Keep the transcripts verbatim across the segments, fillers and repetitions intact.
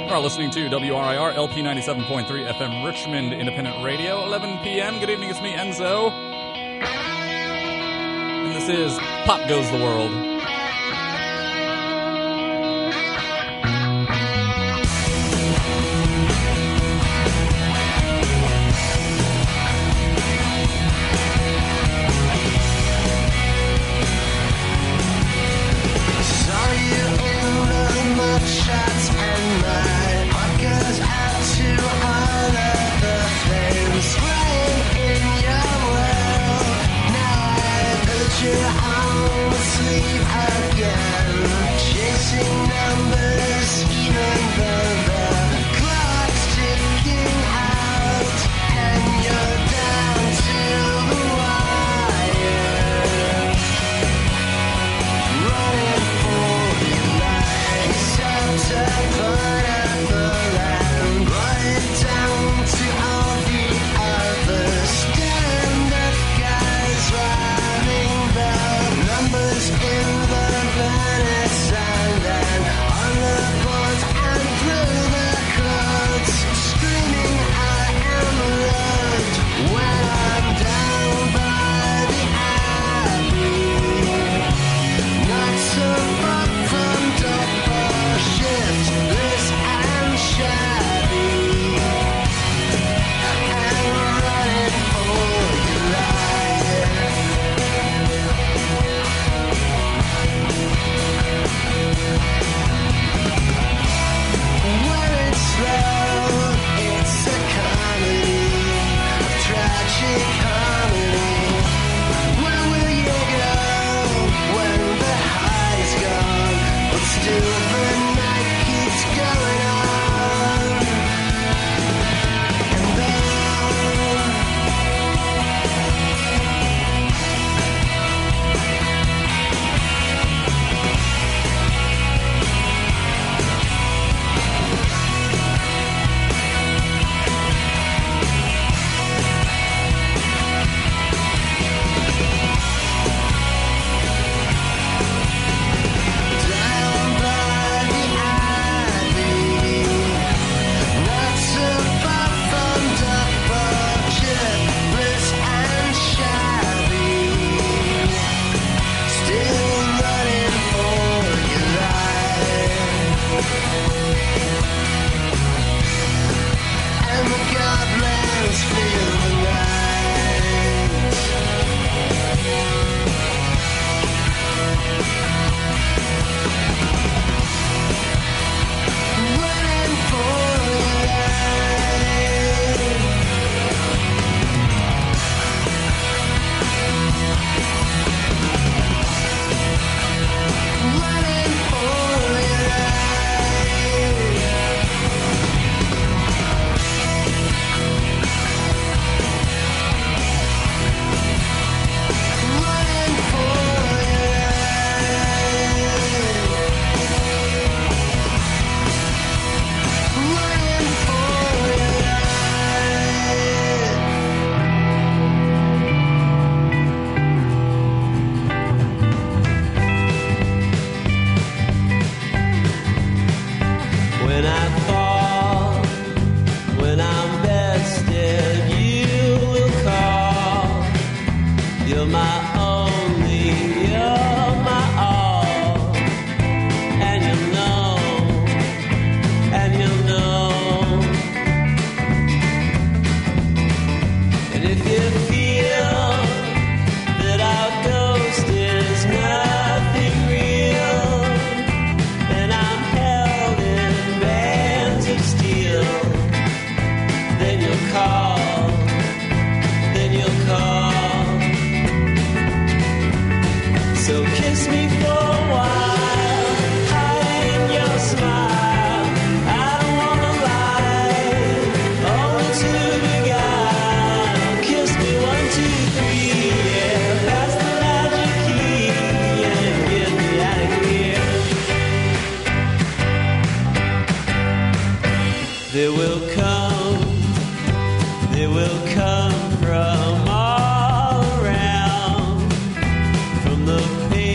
You are listening to W R I R L P ninety-seven point three F M Richmond Independent Radio, eleven p.m. Good evening, it's me, Enzo. And this is Pop Goes the World.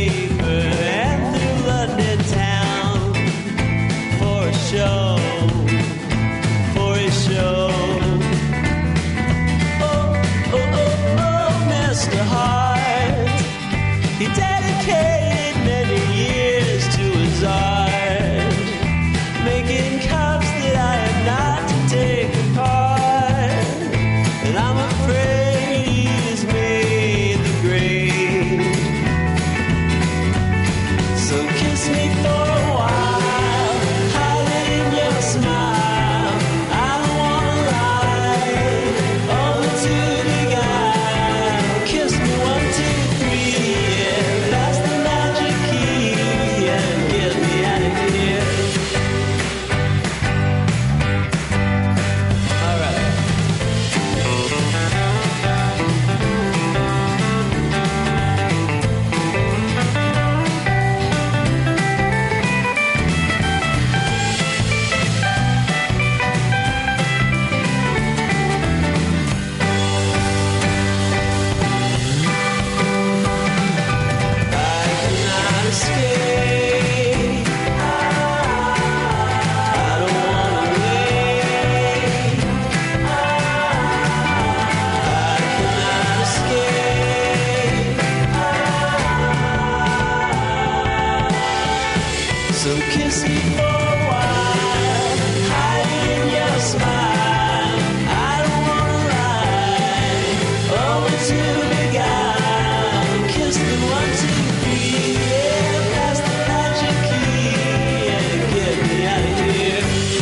Show making cups that I am not to take apart. And I'm afraid he's made the grade. So kiss me for a while, hide in your smile. I don't wanna lie, only to beguile. Kiss me one, two, three, yeah, that's the magic key, and get me out of here. All right. I cannot escape. I don't wanna wait. I cannot escape. So kiss me for a while, hide in your smile. I don't wanna lie, only to beguile. Kiss me one, two, three, yeah, that's the magic key, and get me out of here.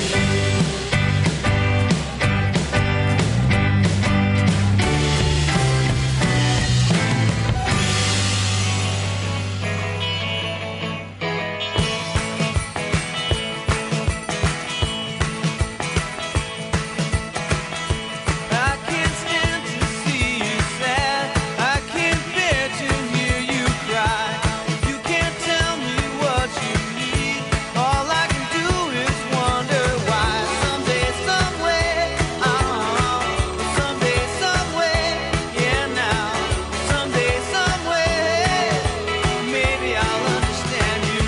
I can't stand to see you sad. I can't bear to hear you cry. If you can't tell me what you need, all I can do is wonder why. Someday, someway, uh-huh. Someday, someway, yeah now. Someday, someway, maybe I'll understand you.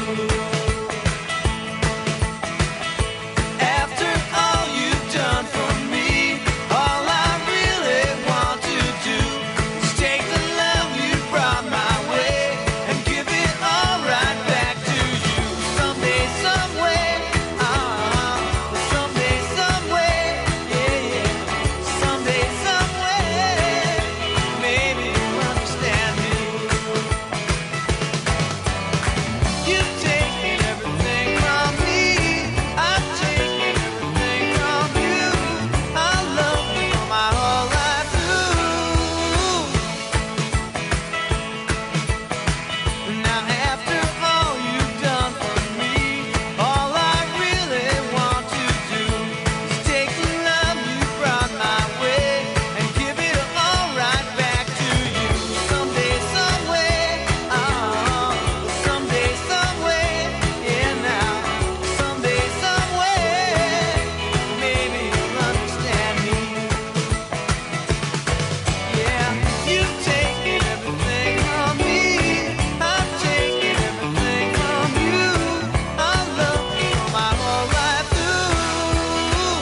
After all you've done for me, all I really want to do is take the love you brought my way and give it all right back to you. Someday, someway, uh-huh. Someday, someway, yeah, yeah. Someday, someway, maybe you'll understand me. You've taken everything from me. I've taken everything from you. I love you for my whole life through. Now after all you've done for me, all I really want to do is take the love you brought my way and give it all right back to you. Someday, someway, uh-huh. Someday, someway, yeah now. Someday, someway, maybe you'll understand me. Yeah, you've taken everything from me. I've taken everything from you. I love you for my whole life through.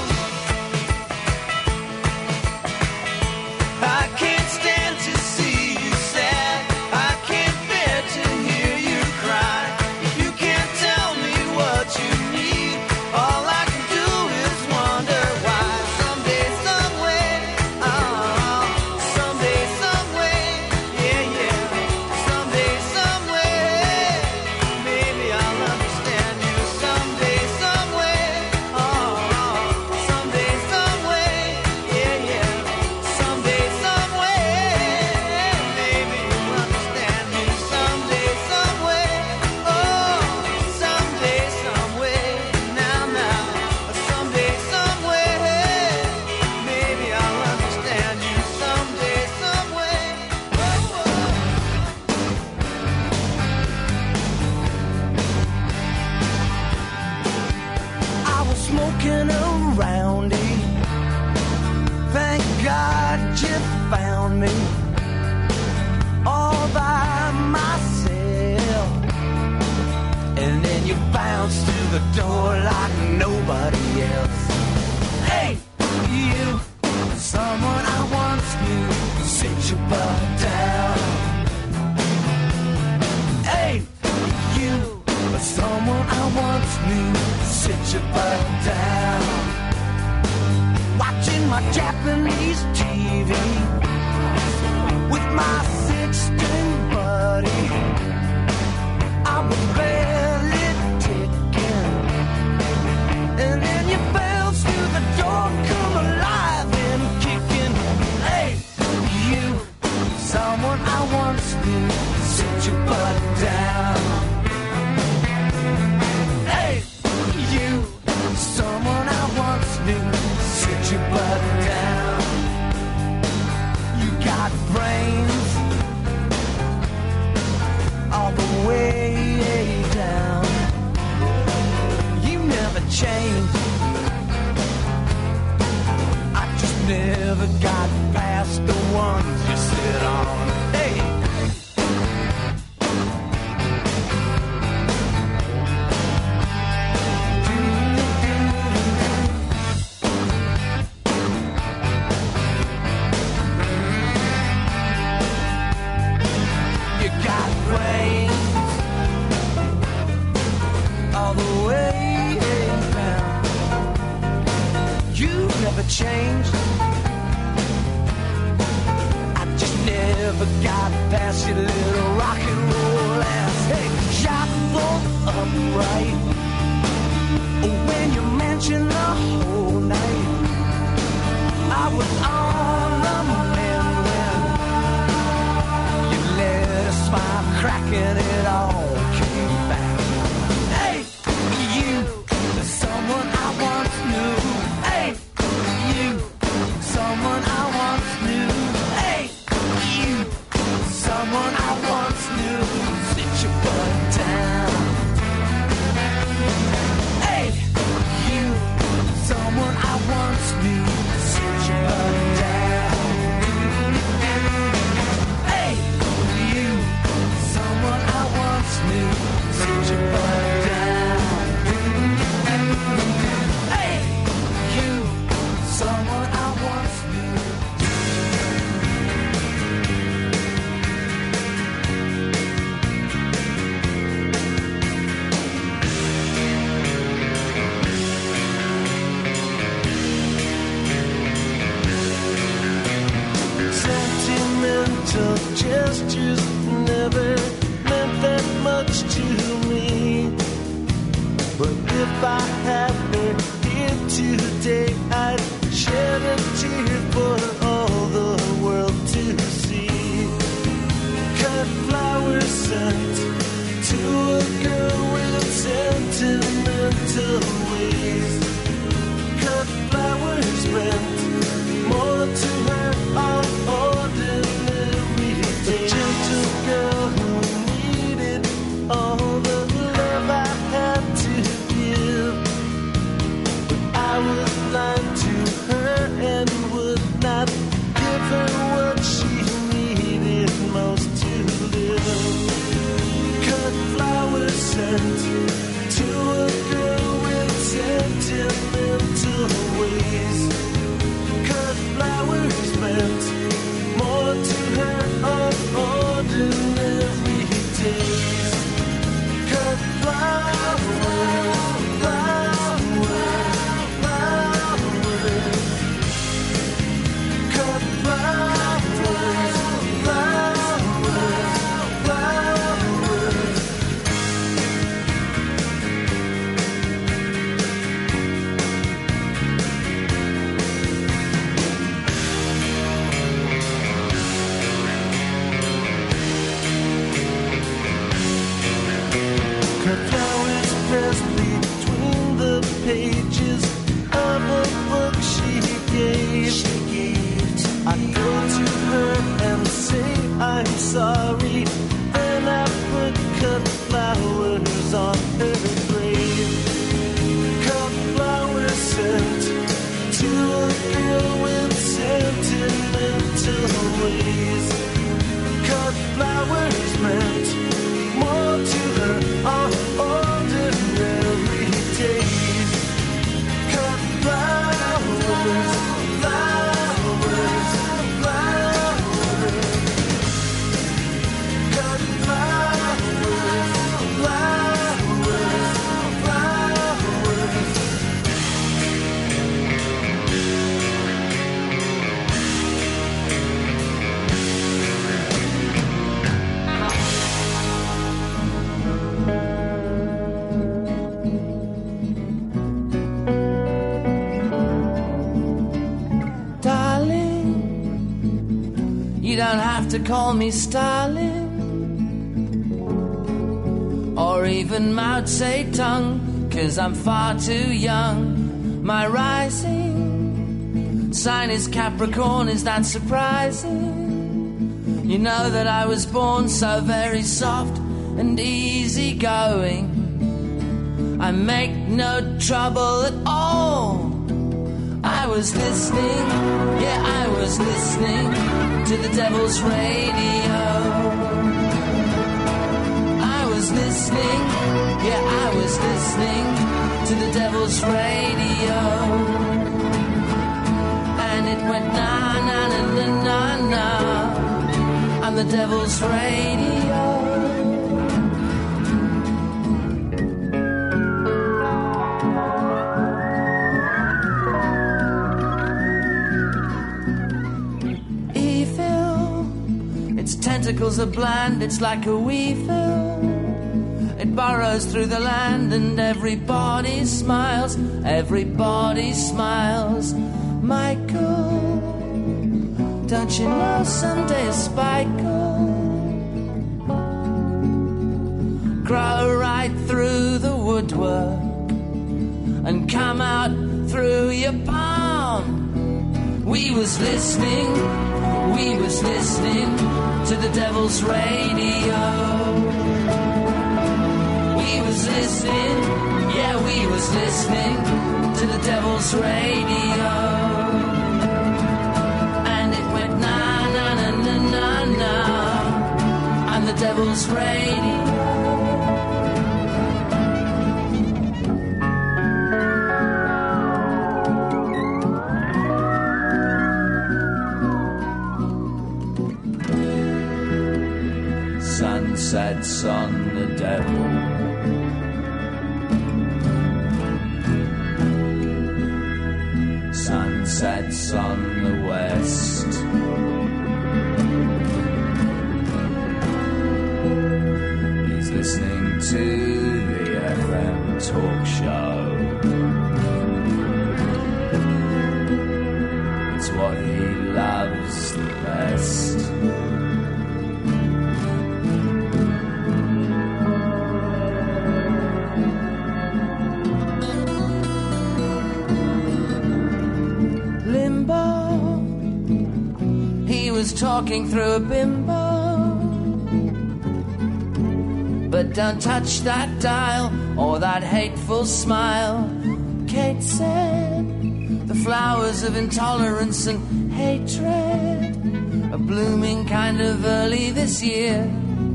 I can't stand to see you sad. I can't bear to hear you cry. If you can't tell me what you need, all I can do is wonder why. Someday, someway, uh-huh. Someday, someway, yeah, yeah. Someday, someway, maybe I'll understand you. Someday, someway, uh-huh. Someday, someway, yeah, yeah. Someday, someway, maybe you'll understand me. Someday, someway, oh, someday, someway, now, now. Someday, someway, maybe I'll understand you. Someday, someway, oh, oh. I was smoking around it. Thank God you found me all by myself. And then you bounced through the door like nobody else. Hey, you, someone I once knew, sit your butt down. Hey, you, someone I once knew, sit sit your butt down. Watching my Japanese T V with my six-string buddy. I was barely ticking, and then you bounce through the door, come alive and kicking. Hey, you, someone I once knew, sit your butt down. Hey, you, someone I once knew, sit your butt down. You got brains all the way down. You never changed. I just never got past the ones you sit on. Hey. You got brains all the way down. You never changed. I just never got past your little rock and roll ass. Hey, shot bolt upright. When you mention the whole night, I was on the mend when you let a smile crack and it all came back. Hey, you, someone I once knew. Hey, you, someone I once knew. Hey, you, someone I once knew. Sit your butt down. Hey, you, someone I once knew. Sit your butt down. Hey, you, someone I once knew. Sit your butt down. Hey, you, someone I once knew. Sentimental gestures never meant that much to me. But if I had been here today, I'd shed a tear for all the world to see. Cut flowers sent to a girl with sentimental ways. Cut flowers meant more to her on ordinary days. A gentle girl who needed all the love I had to give. But I was blind to her and would not give her what she needed most to live. Cut flowers sent to a girl with sentimental ways. Cut flowers meant more to her on ordinary days. Cut flowers, flowers, flowers. Cut flowers, flowers, flowers. Cut flowers pressed between the pages of a book she gave. I go to her and say I'm sorry. Then I put cut flowers on her grave. Cut flowers sent to a girl with sentimental ways. Cut flowers meant more to her on ordinary days. Cut flowers, flowers, flowers. Cut flowers, flowers, flowers. You don't have to call me Stalin or even Mao Zedong, 'cause I'm far too young. My rising sign is Capricorn, is that surprising? You know that I was born so very soft and easygoing. I make no trouble at all. I was listening, yeah, I was listening to the devil's radio. I was listening, yeah, I was listening to the devil's radio. And it went na na na na na na on the devil's radio. Tentacles are bland, it's like a weevil. It burrows through the land and everybody smiles, everybody smiles. Michael, don't you know someday a spike'll grow right through the woodwork and come out through your palm? We was listening, we was listening to the devil's radio. We was listening, yeah, we was listening to the devil's radio. And it went na na na na na na on the devil's radio. Sunsets on the devil. Sunsets on the west. He's listening to the F M talk show. It's what he loves the best. Talking through a bimbo, but don't touch that dial or that hateful smile. Kate said the flowers of intolerance and hatred are blooming kind of early this year.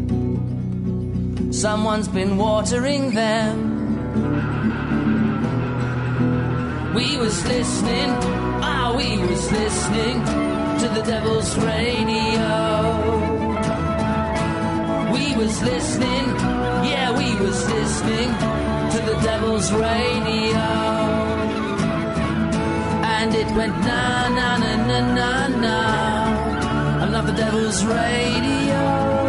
Someone's been watering them. We was listening, ah, we was listening to the devil's radio. We was listening, yeah, we was listening to the devil's radio. And it went na na na na na na. I love the devil's radio.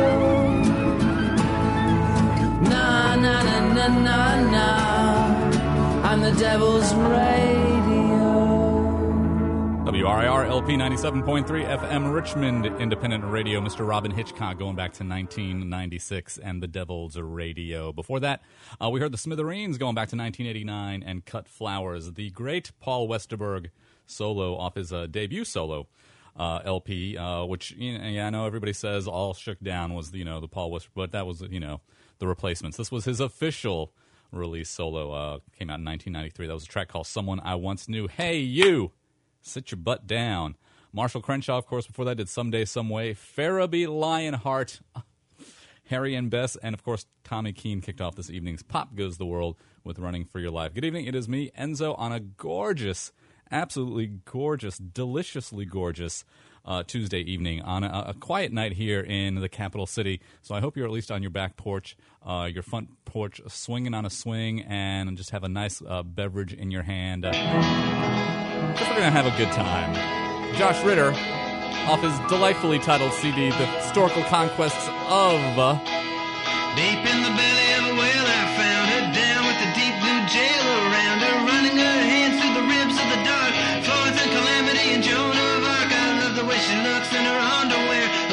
Na na na na na na. I'm the devil's radio. W R I R L P ninety-seven point three F M Richmond Independent Radio. Mister Robin Hitchcock going back to nineteen ninety-six and the Devil's Radio. Before that, uh, we heard the Smithereens going back to nineteen eighty-nine and Cut Flowers. The great Paul Westerberg solo off his uh, debut solo uh, L P, uh, which you know, yeah, I know everybody says All Shook Down was you know the Paul Westerberg, but that was you know the Replacements. This was his official release solo. Uh, came out in nineteen ninety-three. That was a track called Someone I Once Knew. Hey you! Sit your butt down. Marshall Crenshaw, of course, before that did Someday, Some Way. Farabee Lionheart, Harry and Bess, and, of course, Tommy Keene kicked off this evening's Pop Goes the World with Running for Your Life. Good evening. It is me, Enzo, on a gorgeous, absolutely gorgeous, deliciously gorgeous uh, Tuesday evening on a, a quiet night here in the capital city. So I hope you're at least on your back porch, uh, your front porch, swinging on a swing, and just have a nice uh, beverage in your hand. Uh, Just we're going to have a good time. Josh Ritter, off his delightfully titled C D, The Historical Conquests of... Uh, Deep in the belly of a whale I found her, down with the deep blue jail around her, running her hands through the ribs of the dark. Florence and Calamity and Joan of Arc, I love the way she looks in her underwear.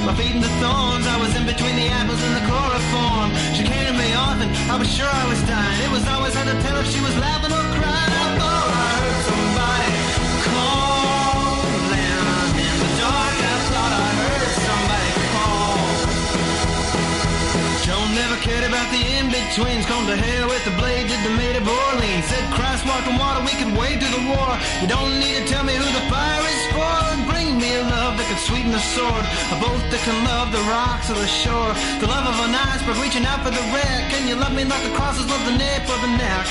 my feet in the thorns. I was in between the apples and the chloroform. She came to me often, I was sure I was dying. It was always hard to tell if she was laughing or crying. I thought I heard somebody calling in the dark. I thought I heard somebody call. Joan never cared about the in-betweens. Come to hell with the blade, did the maid of Orleans. Said Christ walked on water, we can wade through the war. You don't need to tell me who the fire is for. Bring me a love that can sweeten the sword, a boat that can love the rocks or the shore. The love of an iceberg reaching out for the wreck. Can you love me like the crosses love the nape or the neck?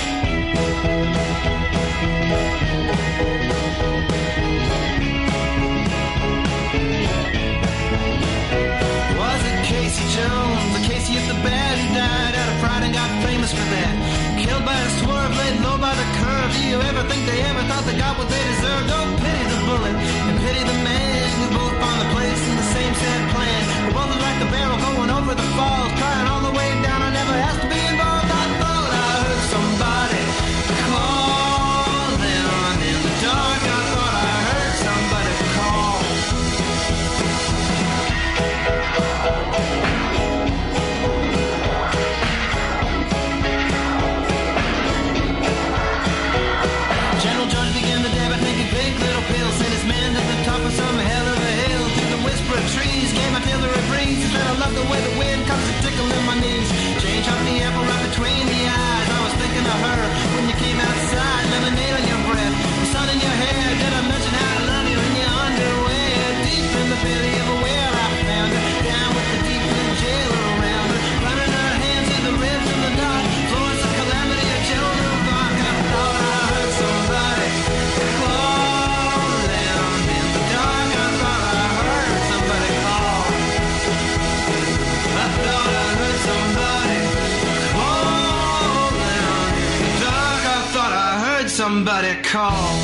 Was it Casey Jones, the Casey at the bad who died out of pride and got famous for that? Killed by a swerve, laid low by the curve. Do you ever think they ever thought they got what they deserved? Don't pity the bullet and pity the man who both found the place in the same sad plan. We both look like the barrel going over the falls, crying all the way down. I never asked to be involved. I thought I heard somebody calling in the dark. I thought I heard somebody call. General George began to dab at making big little pills. Sent his man to the top of some hell of a hill. Through the whisper of trees came a artillery breeze. He said I love the way the wind comes to tickle in my knees. Jane chopped the apple right between the eyes. I was thinking of her when you came outside. Lemonade on your breath, the sun in your hair. Did I mention how I love you in your underwear? Deep in the belly of a whale I found her, down with the deep blue jailer around her, running her hands through the ribs in the dark. Florence of calamity, a Joan of Arc. I thought I heard somebody calling in the dark. I thought I heard somebody call. I thought I heard somebody calling in the dark. I thought I heard somebody call.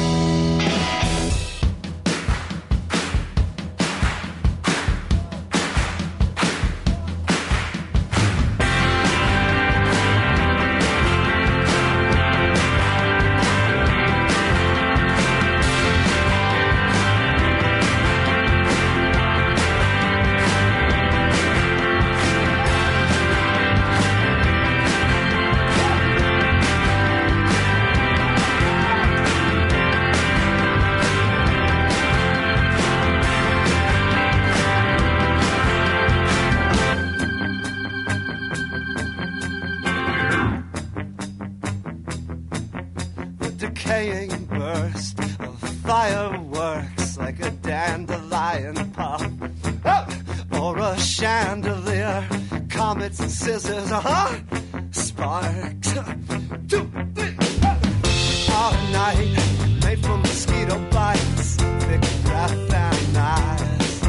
Decaying burst of fireworks like a dandelion pop, oh, or a chandelier, comets and scissors, uh-huh, sparks. Two, three, all night, made from mosquito bites, thick breath and eyes.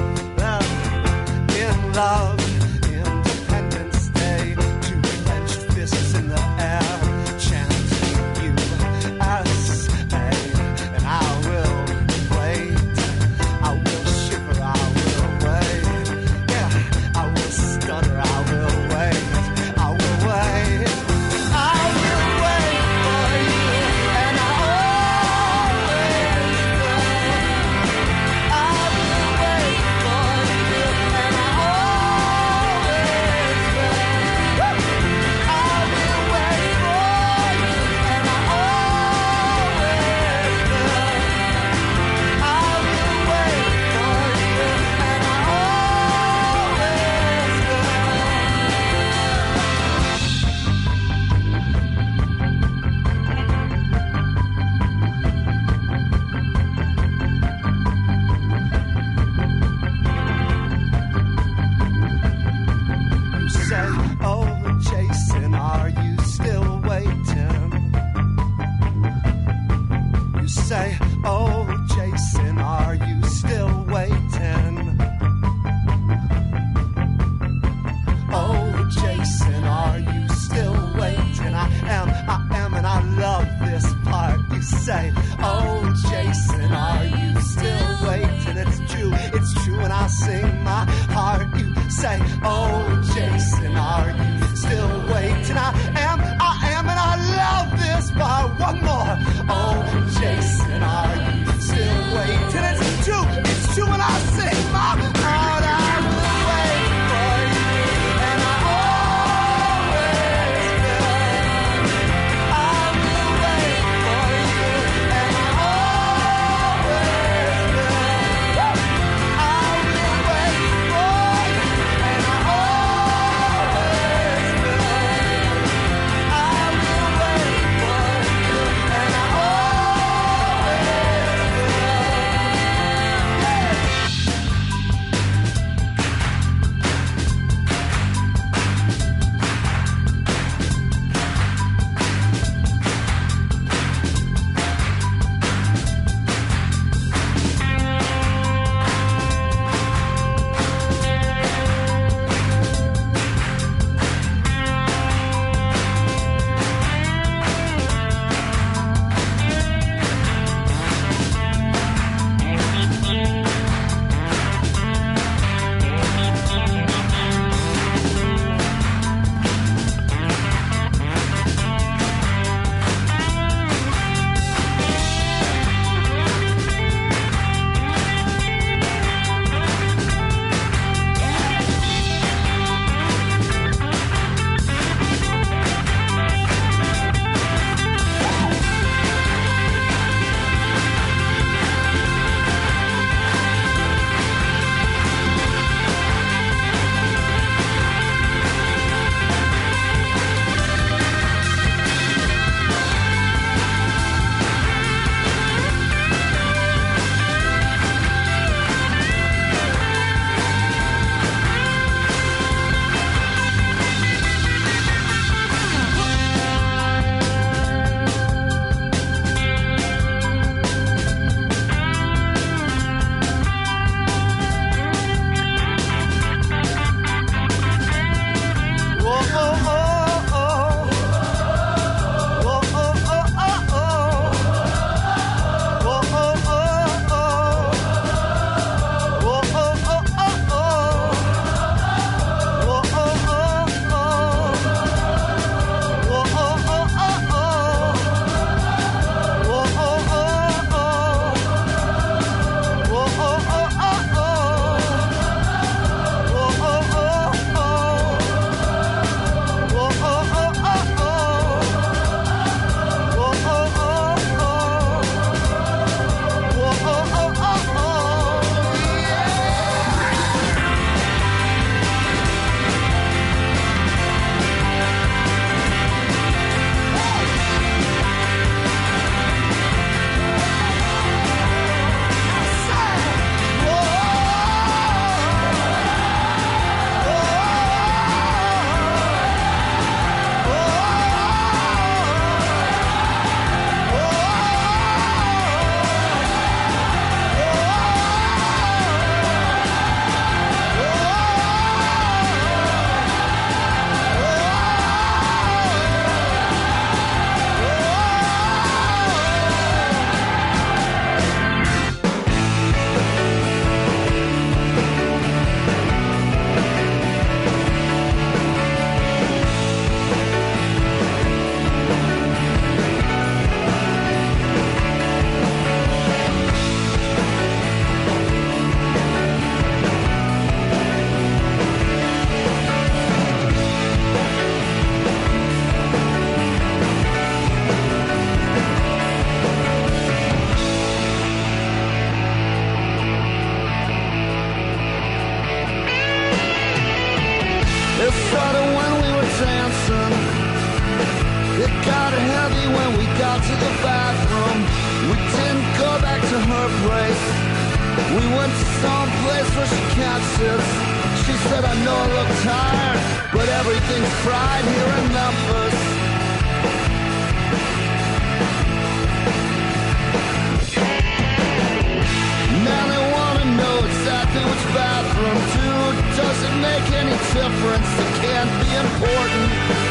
Well, in love, Independence Day, two clenched fists in the air. It's true when I sing my heart out. We went to some place where she can't sit. She said, I know I look tired, but everything's fried here in Memphis. Now they wanna know exactly which bathroom to. Does it make any difference? It can't be important.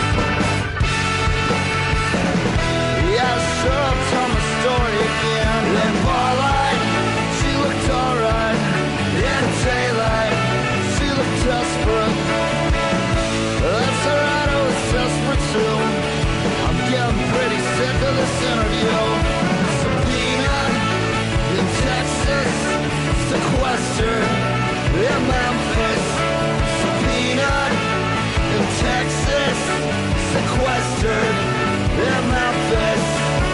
Yeah, sure, I'll tell my story again. In barlight, she looked alright. In daylight, she looked desperate. That's alright, I was desperate too. I'm getting pretty sick of this interview. Subpoenaed in Texas, sequestered in Memphis. Subpoenaed in Texas, sequestered in Memphis.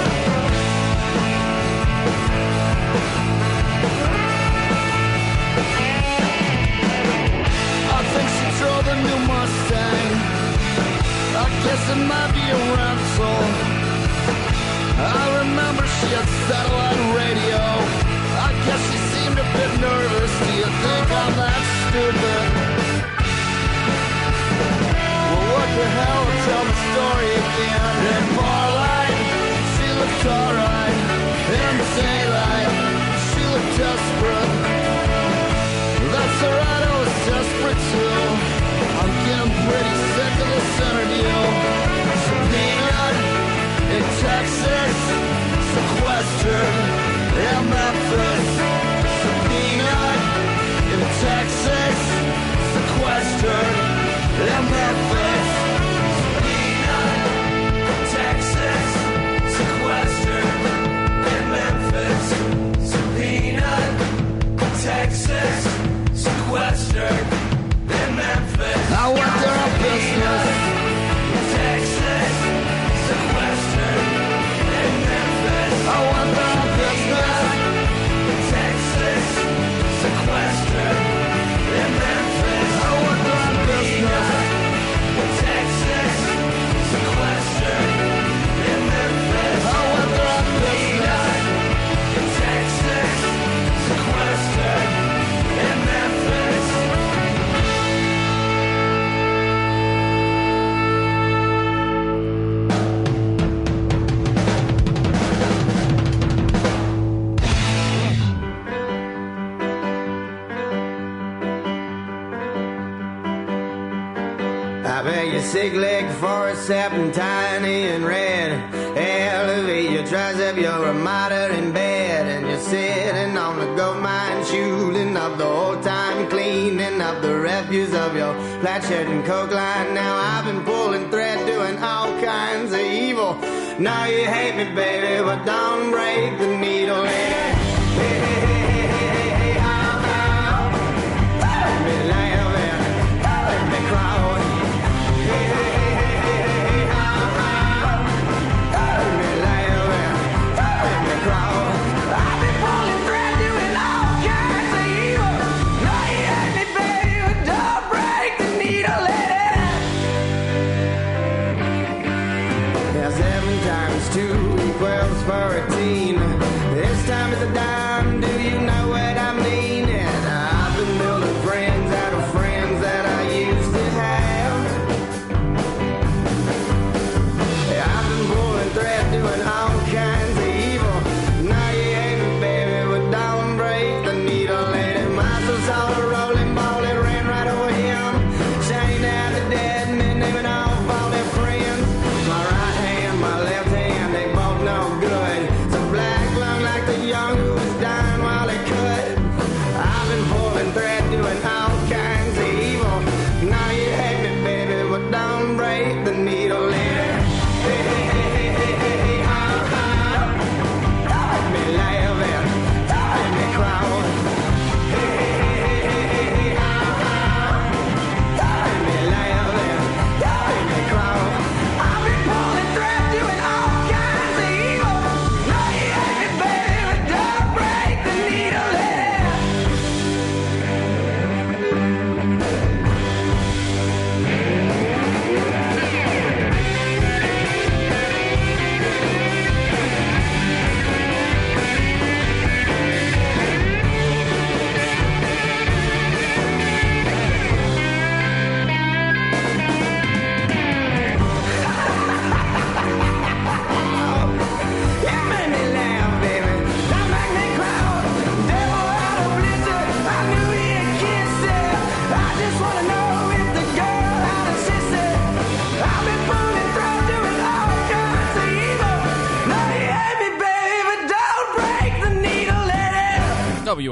I think she drove a new Mustang. I guess it might be a rental. I remember she had satellite radio. I guess she seemed a bit nervous. Do you think I'm that stupid? Well, what the hell? Tell the story again. In barlight, she looked alright. In daylight, she looked desperate. That's alright, I was desperate too. I'm getting pretty sick of this interview. Subpoenaed in Texas, sequestered in Memphis. Subpoenaed in Texas, sequestered in Memphis. Subpoenaed in Texas, sequestered in Memphis. Subpoenaed in Texas, sequestered in Memphis. I went there on business. Texas, sequestered in Memphis. I went there on business. Texas, sequestered in Memphis. I went there on business. Texas, sequestered in Memphis. I went there on business. Texas, sequestered in Memphis. I beg your sick leg for a serpentine and red. Elevate your tricep, you're a martyr in bed. And you're sitting on the gold mine, shooting up the old time, cleaning up the refuse of your flat shirt and coke line. Now I've been pulling thread, doing all kinds of evil. Now you hate me, baby, but don't break the needle. Hey, hey, hey, hey, hey, hey, hey, how about? Let me laugh and let me cry. Hey, hey, hey, hey, hey, hey, how about? Let me laugh and let me cry. I've been pulling thread, doing all kinds of evil. Now you hate me, baby, but don't break the needle. Let it out. Yeah, seven times two equals fourteen. This time is the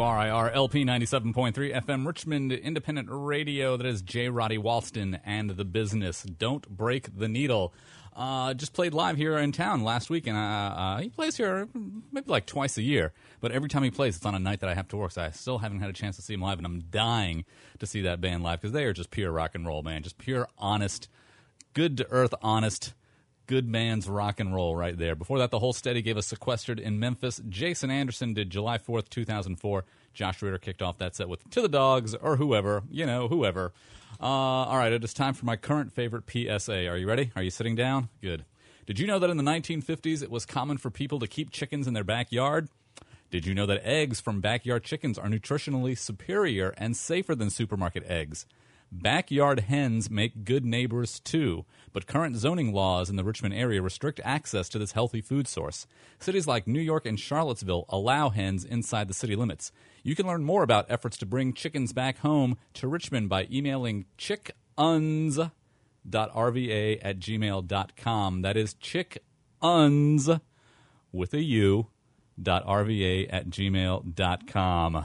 R I R L P ninety-seven point three F M Richmond Independent Radio. That is J. Roddy Walston and The Business. Don't break the needle. Uh, just played live here in town last week, and uh, uh, he plays here maybe like twice a year. But every time he plays, it's on a night that I have to work, so I still haven't had a chance to see him live, and I'm dying to see that band live because they are just pure rock and roll, man. Just pure, honest, good-to-earth, honest, good man's rock and roll right there. Before that, the Whole Steady gave us Sequestered in Memphis. Jason Anderson did July fourth, two thousand four. Josh Ritter kicked off that set with To the Dogs, or whoever, you know, whoever. Uh, all right, it is time for my current favorite P S A. Are you ready? Are you sitting down? Good. Did you know that in the nineteen fifties it was common for people to keep chickens in their backyard? Did you know that eggs from backyard chickens are nutritionally superior and safer than supermarket eggs? Backyard hens make good neighbors, too, but current zoning laws in the Richmond area restrict access to this healthy food source. Cities like New York and Charlottesville allow hens inside the city limits. You can learn more about efforts to bring chickens back home to Richmond by emailing chickuns dot r v a at gmail dot com. That is chickuns with a U dot r v a at gmail dot com.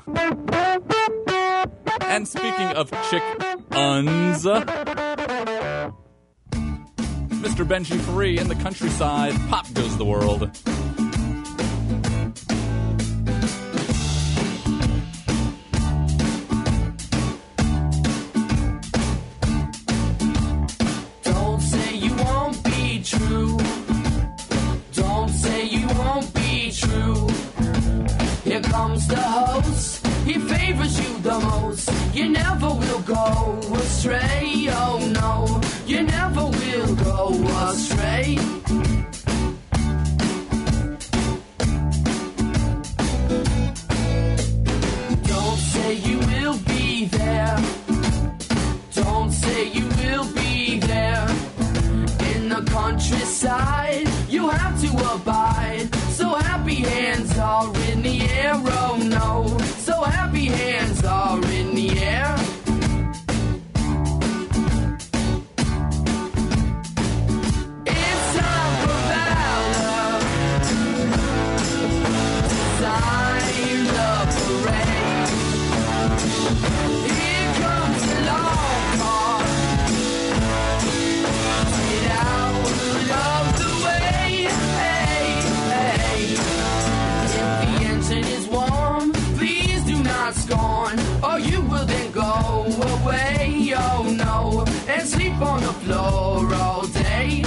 And speaking of chick-uns, Mister Benji Free in the countryside, Pop Goes the World. Don't say you won't be true. Don't say you won't be true. Here comes the host. He favors you the most. You never will go astray. Oh no, you never will go astray. Don't say you will be there. Don't say you will be there. In the countryside, you have to abide. So happy hands are in the air, oh no. So happy hands are in the air. It's time for valor. Design the parade. Here comes the long car. Get out of the way. Hey, hey. If the engine is warm, please do not scorn, or you will then go away, oh no, and sleep on the floor all day.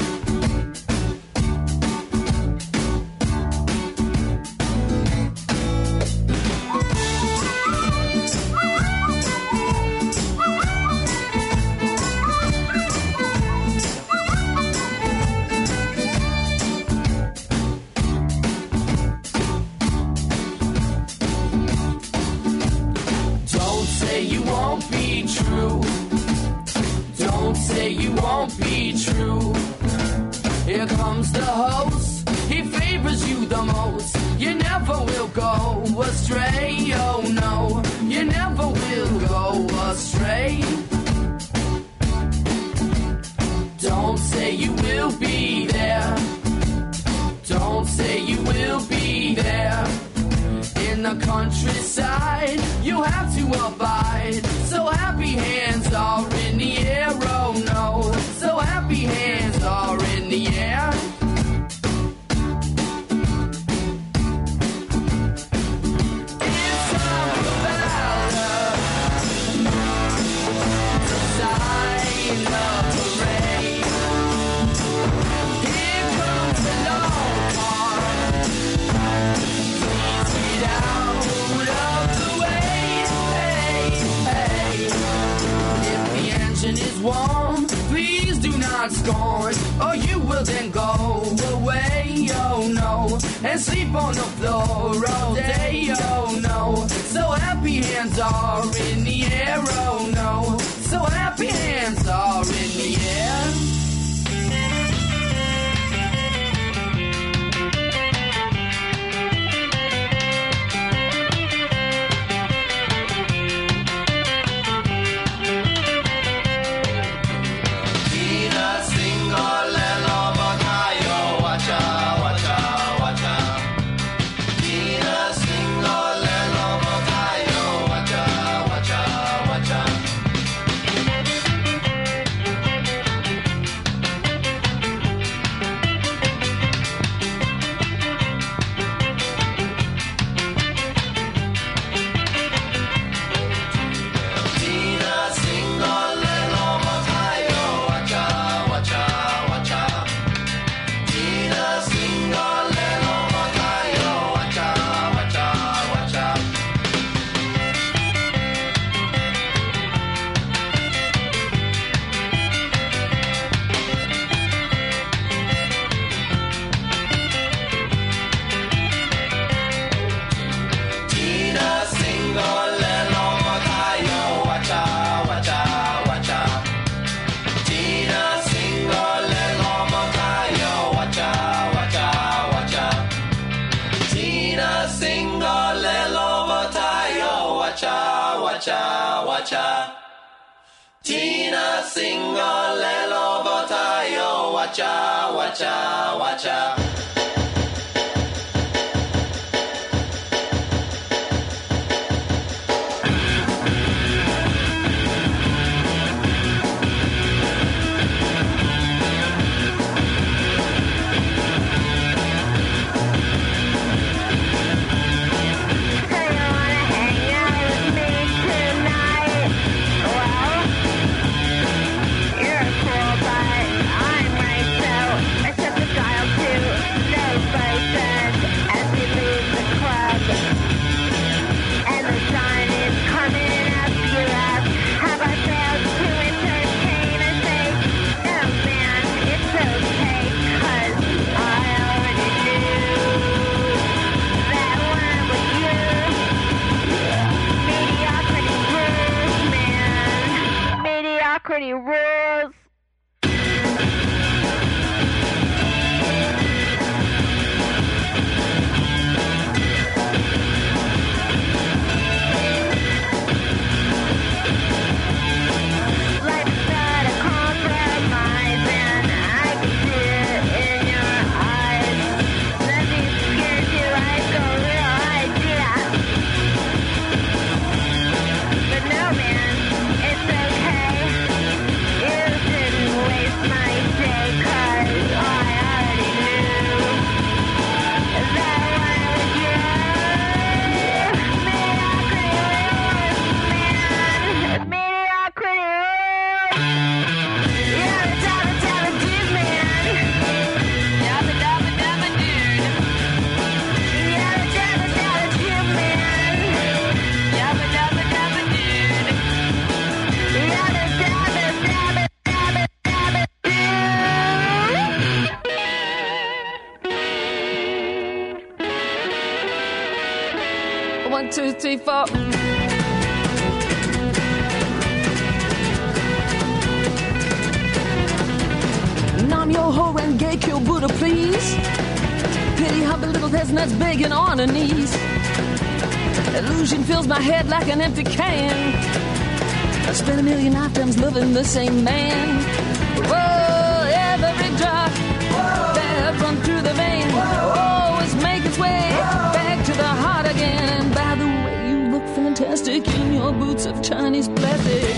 You won't be true. Here comes the host. He favors you the most. You never will go astray. Oh no, you never will go astray. Don't say you will be there. Don't say you will be there. In the countryside, you have to abide. So happy hands are in the air, oh no. So happy hands are in the air. It's time for valor. Design the parade. Here comes the long car. Please get out of the way. Hey, hey. If the engine is warm, please do not scorn, or you will then go away, oh no, and sleep on the floor all day, oh no. So happy hands are in the air, oh no. So happy hands are in the air. Tina, single, wacha, wacha. Tina singo lelo botayo, wacha, wacha, wacha. Mediocrity rules. Life's not a compromise, and I can see it in your eyes. Nothing scares you like a real idea. But no, man, it's okay. You didn't waste my day, 'cause I already knew that one was you. Mediocrity rules, man. Mediocrity rules. You're a dabba dabba dude, man. Dabba dabba dabba dude. You're a dabba dabba dude, man. Dabba dabba dabba dude. You're a dabba dabba dabba dabba dude. One, two, three, four. Nam yo ho and gay kill Buddha, please. Pity humble little peasant that's begging on her knees. Illusion fills my head like an empty can. I spent a million lifetimes loving the same man. Whoa, every drop that run through the vein always make its way back to the heart again. And by the way, you look fantastic in your boots of Chinese plastic.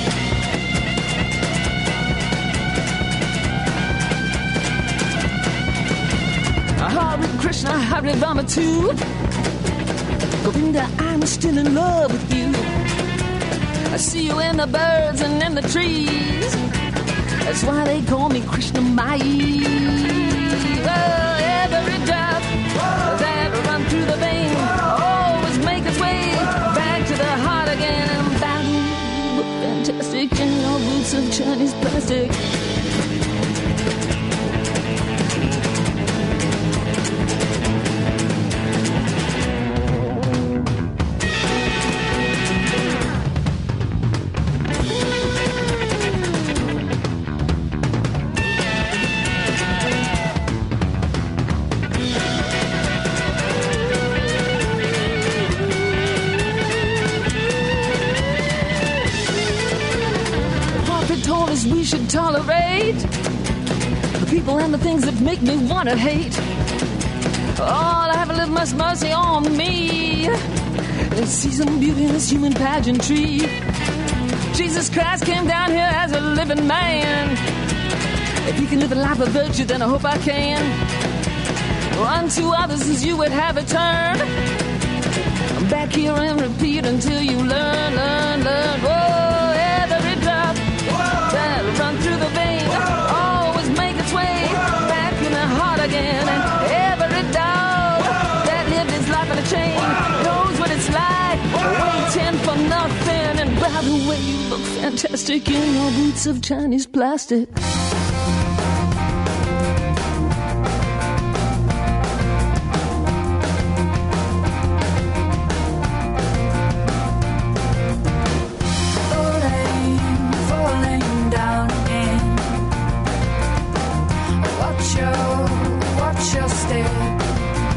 Hare Krishna, Hare Rama too. Govinda, I'm still in love with you. I see you in the birds and in the trees. That's why they call me Krishna Mai. Well, every drop that run through the vein always make its way back to the heart again. And by the way, you look fantastic in your boots of Chinese plastic. We should tolerate the people and the things that make me want to hate. Oh, have a little much mercy on me and see some beauty in this human pageantry. Jesus Christ came down here as a living man. If he can live a life of virtue, then I hope I can. Unto others as you would have a turn. I'm back here and repeat until you learn, learn, learn. Whoa, every drop that'll run through the vein always make its way back in the heart again. And every dog that lived his life in a chain knows what it's like waiting for nothing. And by the way, you look fantastic in your boots of Chinese plastic.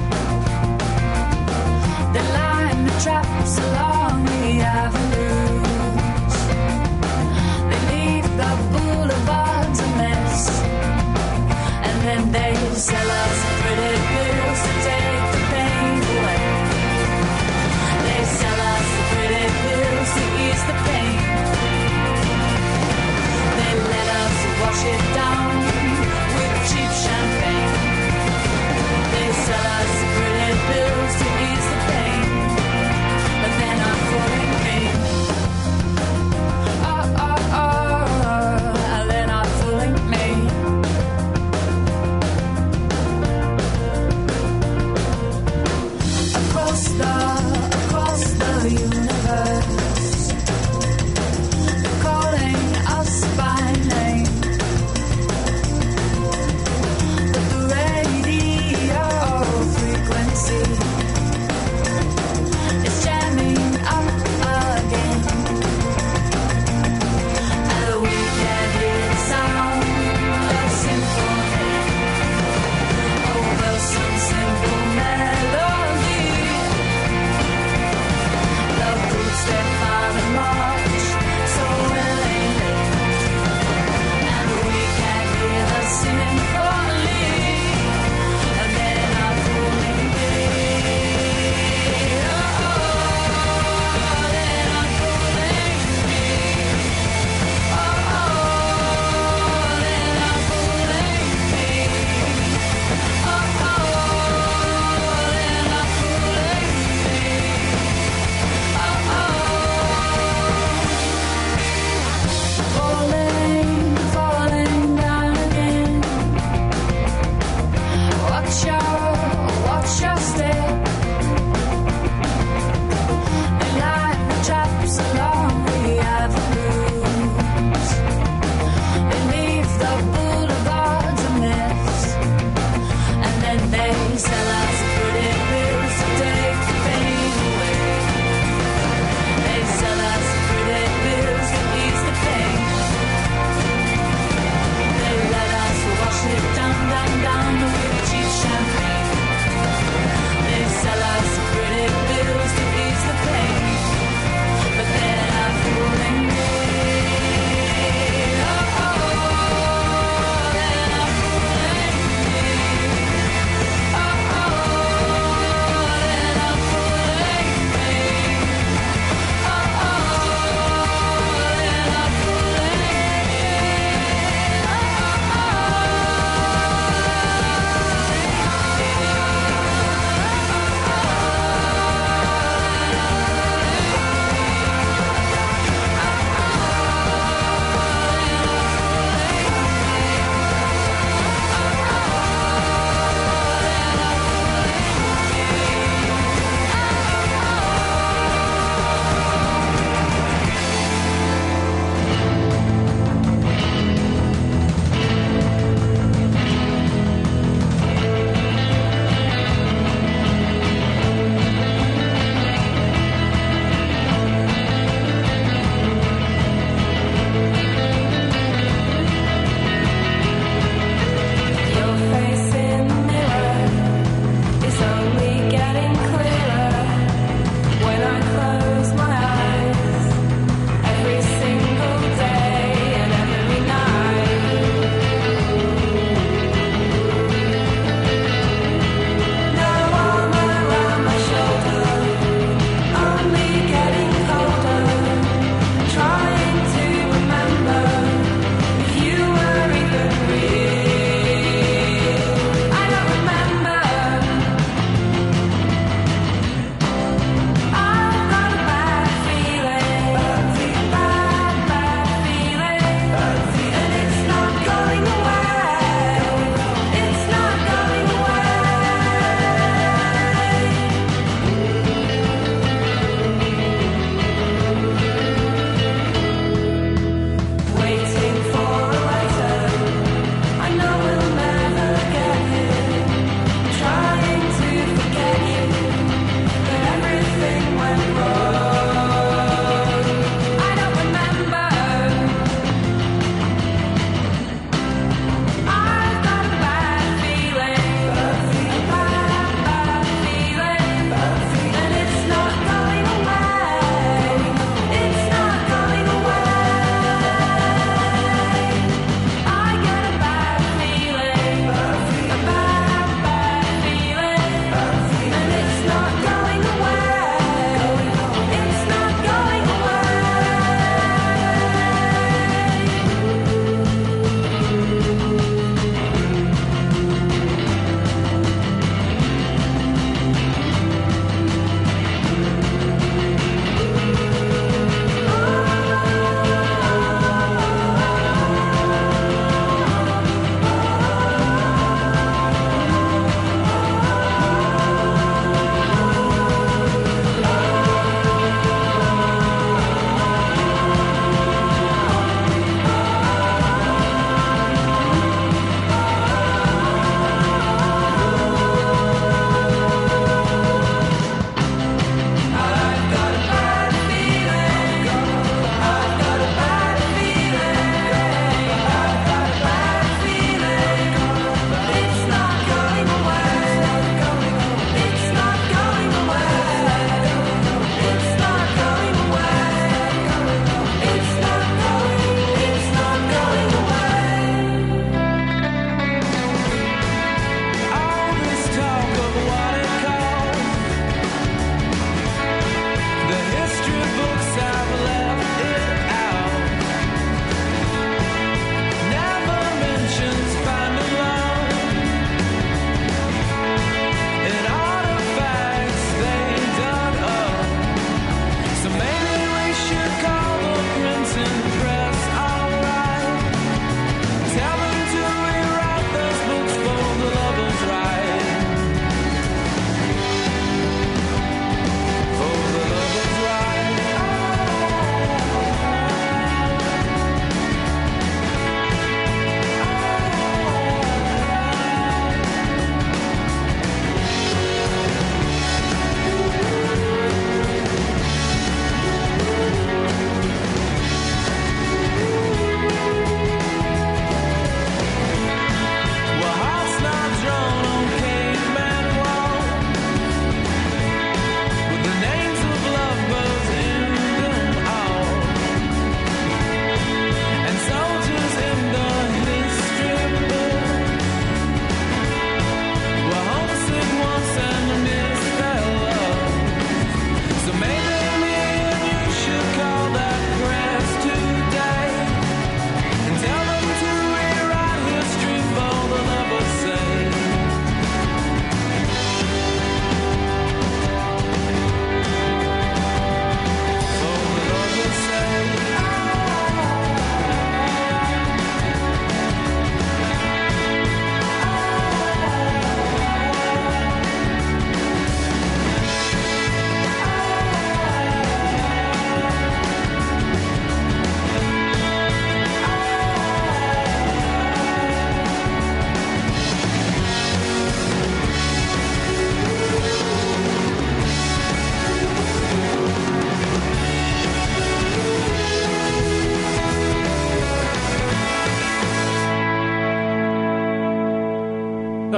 Traps along the avenue.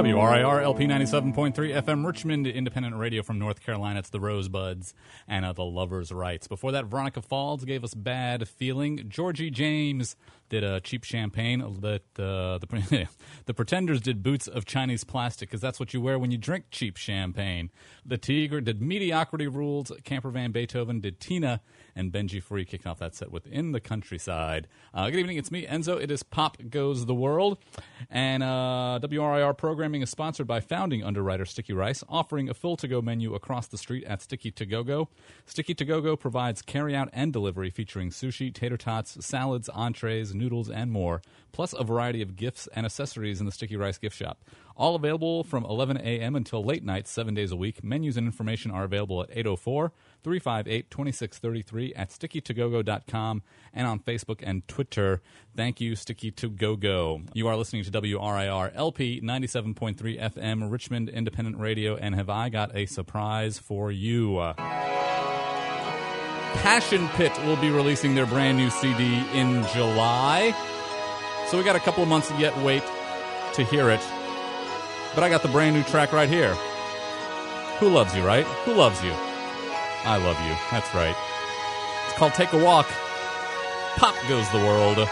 W R I R L P ninety-seven point three F M Richmond, independent radio from North Carolina. It's the Rosebuds and uh, the Lovers' Rights. Before that, Veronica Falls gave us Bad Feeling. Georgie James did a uh, Cheap Champagne. That, uh, the, the Pretenders did Boots of Chinese Plastic, because that's what you wear when you drink cheap champagne. The Tigre did Mediocrity Rules. Campervan Beethoven did Tina. And Benji Free kicking off that set with In the Countryside. Uh, good evening, it's me, Enzo. It is Pop Goes the World. And uh, W R I R programming is sponsored by founding underwriter Sticky Rice, offering a full to-go menu across the street at Sticky To Go Go. Sticky To Go Go provides carry-out and delivery featuring sushi, tater tots, salads, entrees, noodles, and more, plus a variety of gifts and accessories in the Sticky Rice gift shop. All available from eleven a.m. until late night, seven days a week. Menus and information are available at eight oh four, three five eight, two six three three at sticky to go go dot com and on Facebook and Twitter. Thank you, Sticky To Go Go. You are listening to W R I R L P ninety-seven point three F M, Richmond Independent Radio, and have I got a surprise for you. Uh, Passion Pit will be releasing their brand new C D in July, so we got a couple of months yet wait to hear it. But I got the brand new track right here. Who Loves You, right? Who Loves You? I Love You. That's right. It's called Take a Walk. Pop Goes the World.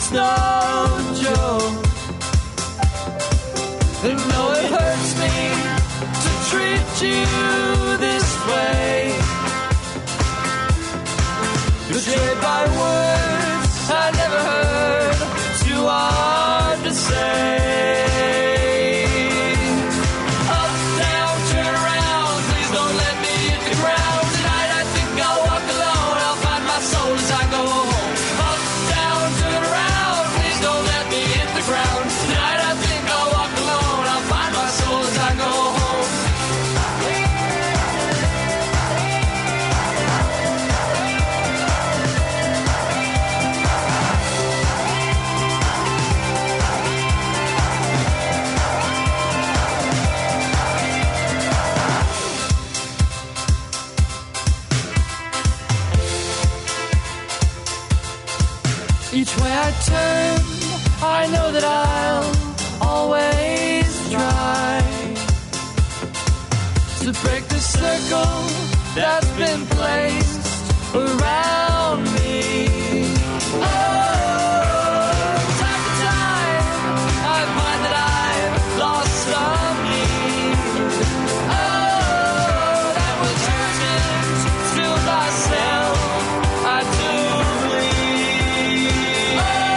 it's no joke. And though it hurts me to treat you this way, betrayed by words I never heard, too hard to say. Up, down, turn around, please don't let me hit the ground. Tonight I think I'll walk alone, I'll find my soul as I go home. Up, down, turn around, please don't let me hit the ground. Tonight I think I'll walk alone, I'll find my soul as I go home. Each way I turn, I know that I'll always try to break the circle that's been placed around me. Oh, time to time, I find that I've lost some need. Oh, that was urgent to myself, I do believe.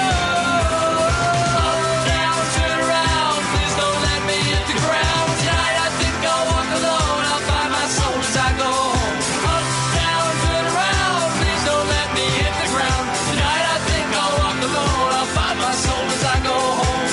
Oh, up, down, turn around, please don't let me hit the ground. Tonight I think I'll walk alone, I'll find my soul as I go home. Up, down, turn around, please don't let me hit the ground. Tonight I think I'll walk alone, I'll find my soul as I go home.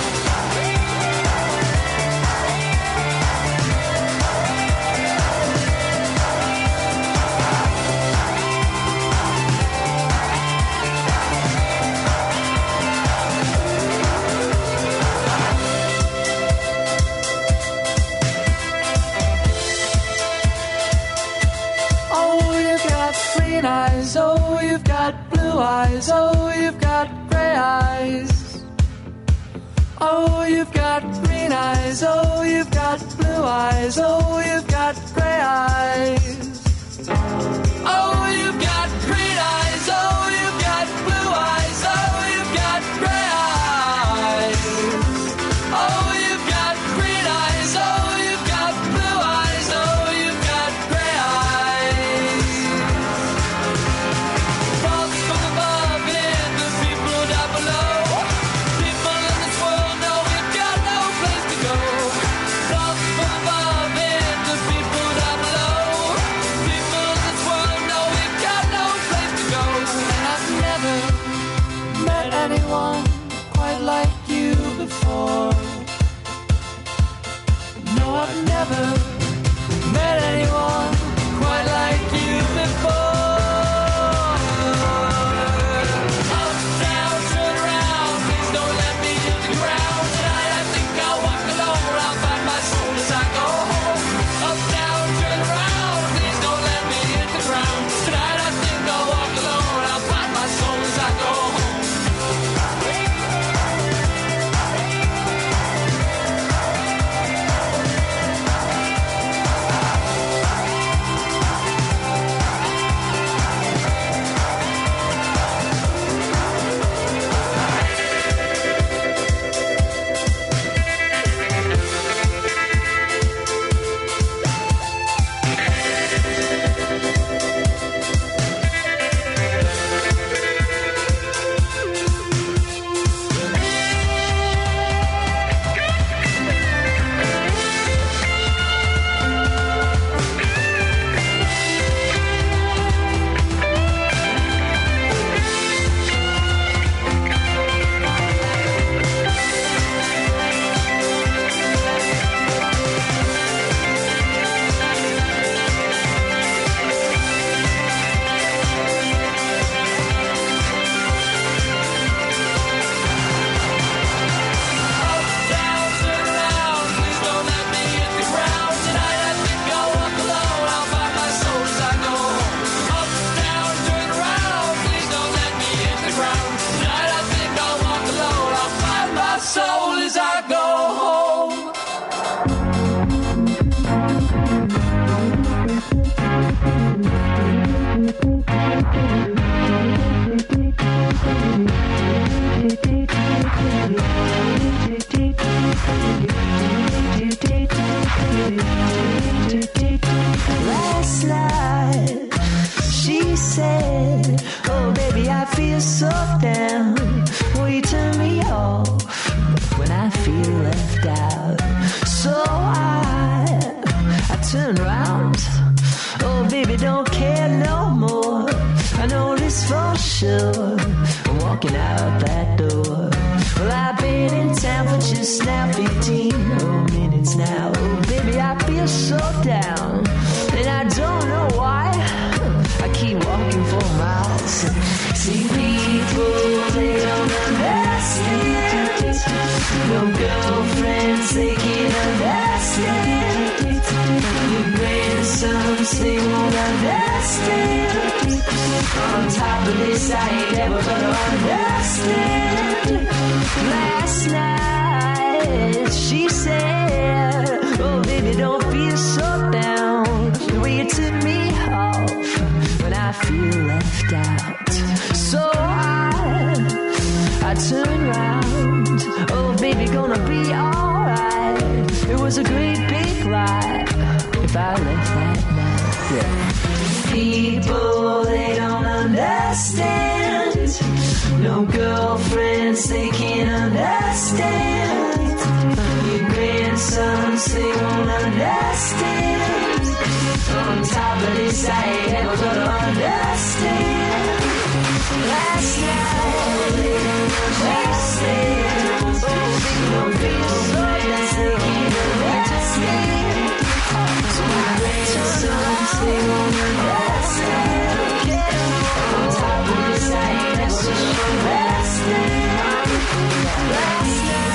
Oh, you've got green eyes, oh, you've got blue eyes, oh, you've got gray eyes. Oh, you've got green eyes, oh, you've got blue eyes, oh, you've got gray eyes. Oh, you've got green eyes, oh, you've got blue eyes, oh, you've got gray eyes. Oh, you've got green eyes, oh, you've got blue eyes, oh, you've got gray eyes. Falls from above and the people down below. People in this world know we've got no place to go. Falls from above and the people down below. People in this world know we've got no place to go. And I've never met anyone quite like you before. No, I've never met anyone quite like you before. Up, down, turn around, please don't let me hit the ground. Tonight I think I'll walk alone, I'll find my soul as I go home. Up, down, turn around, please don't let me hit the ground. Tonight I think I'll walk alone, I'll find my soul as I go home. out that door. Well, I've been in town for just now fifteen oh, minutes now. Oh, baby, I feel so down, and I don't know why. I keep walking for miles. See, people, they don't understand. No girlfriends, they can't understand. Your grandsons, they won't understand. On top of this, I ain't never gonna understand. Last night, she said, oh, baby, don't feel so down. The way you took me off when I feel left out. So I, I turned round. Oh, baby, gonna be alright. It was a great big lie if I left that night. Yeah. People, they don't understand. No girlfriends, they can't understand. Your grandsons, they won't understand. On top of this, I ain't ever gonna understand. Last night, last night, oh, no girlfriends, they can't understand. Your grandsons, they won't understand. On top of this, I ain't ever gonna understand. Last night,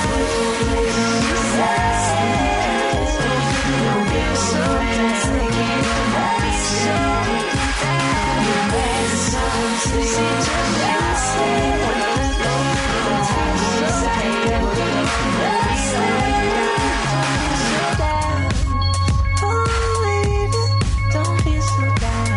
last night, no girlfriends, they can't understand. Your grandsons, they won't understand. On top of this, I ain't ever gonna understand. Oh, baby, don't feel so down.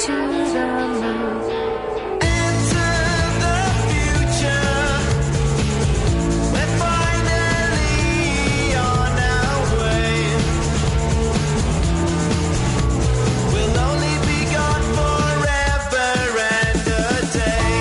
to the moon. Into the future, we're finally on our way. We'll only be gone forever and a day.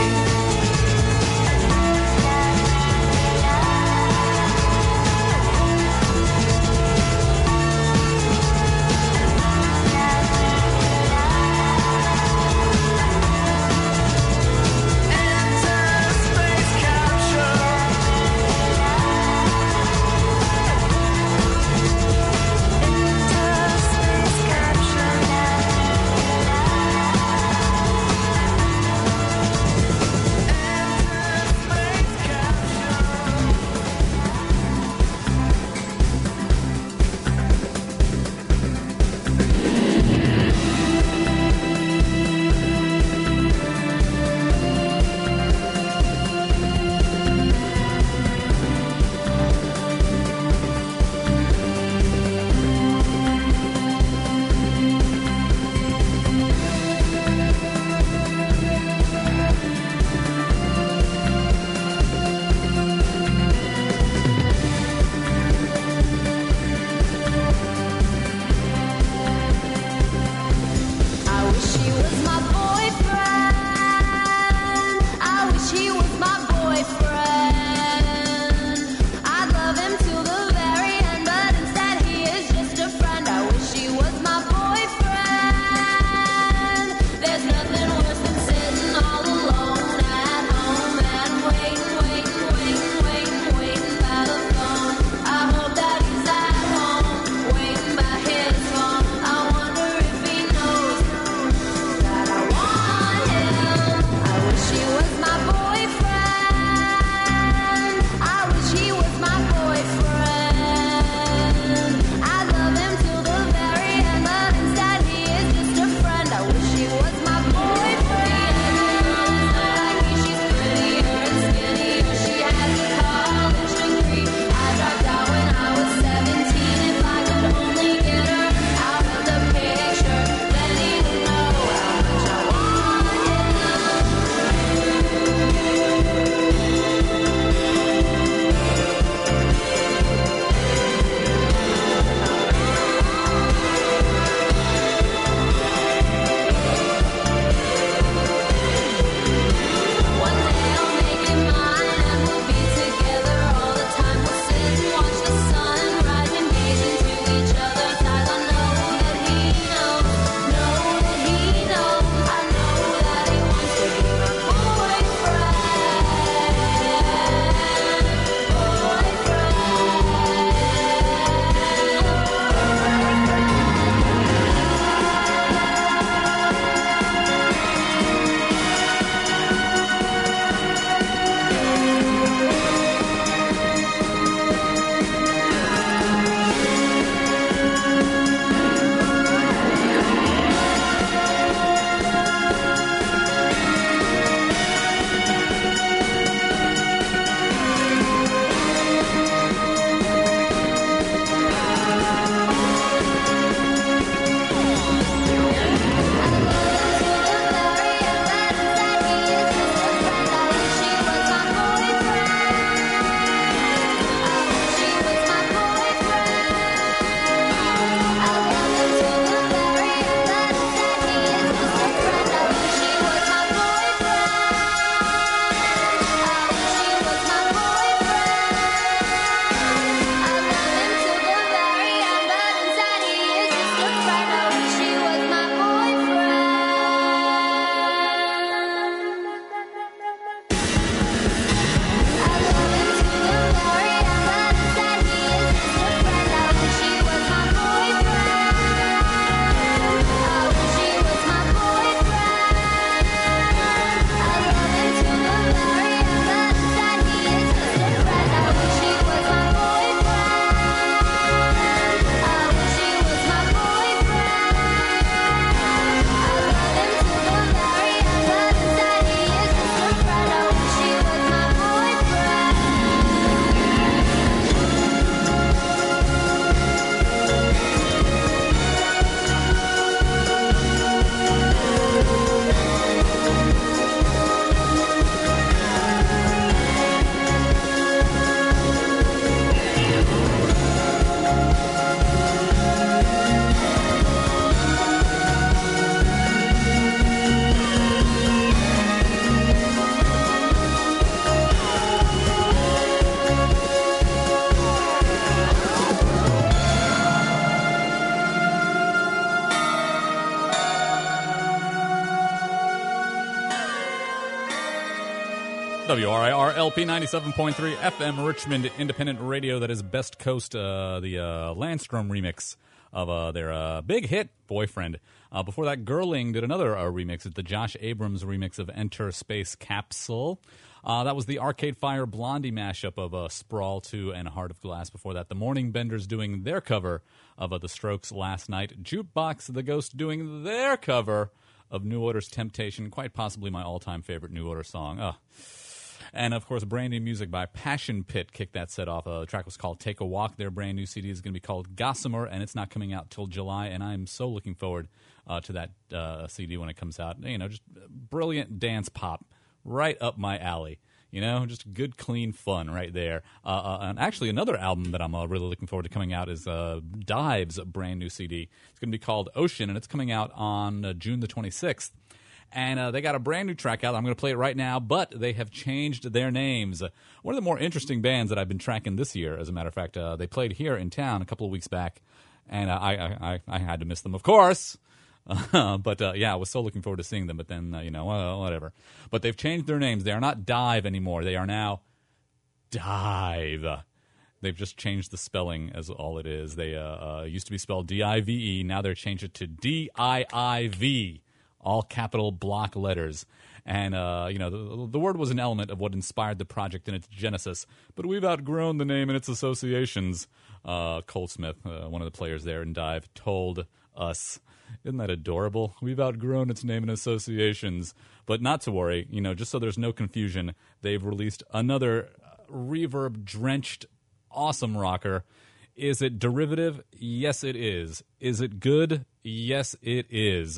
W R I R L P ninety-seven point three F M Richmond Independent Radio. That is Best Coast, uh, the uh, Landstrom remix of uh, their uh, big hit, Boyfriend. Uh, before that, Girling did another uh, remix. It's the Josh Abrams remix of Enter Space Capsule. Uh, that was the Arcade Fire Blondie mashup of uh, Sprawl two and Heart of Glass. Before that, the Morning Benders doing their cover of uh, The Strokes' Last Night. Jukebox The Ghost doing their cover of New Order's Temptation, quite possibly my all-time favorite New Order song. Uh, And, of course, brand new music by Passion Pit kicked that set off. Uh, the track was called Take a Walk. Their brand new C D is going to be called Gossamer, and it's not coming out till July, and I'm so looking forward uh, to that uh, C D when it comes out. You know, just brilliant dance pop, right up my alley. You know, just good, clean fun right there. Uh, uh, and actually, another album that I'm uh, really looking forward to coming out is uh, Dive's brand new C D. It's going to be called Ocean, and it's coming out on uh, June the twenty-sixth. And uh, they got a brand new track out. I'm going to play it right now, but they have changed their names. Uh, one of the more interesting bands that I've been tracking this year, as a matter of fact, uh, they played here in town a couple of weeks back, and uh, I, I, I had to miss them, of course. Uh, but, uh, yeah, I was so looking forward to seeing them, but then, uh, you know, uh, whatever. But they've changed their names. They are not Dive anymore. They are now Dive. They've just changed the spelling as all it is. They uh, uh, used to be spelled D I V E. Now they're changed it to D I I V. All capital block letters. And, uh, you know, the, the word was an element of what inspired the project in its genesis, but we've outgrown the name and its associations. Uh, Cole Smith, uh, one of the players there in Dive, told us. Isn't that adorable? We've outgrown its name and associations. But not to worry, you know, just so there's no confusion, they've released another reverb-drenched, awesome rocker. Is it derivative? Yes, it is. Is it good? Yes, it is.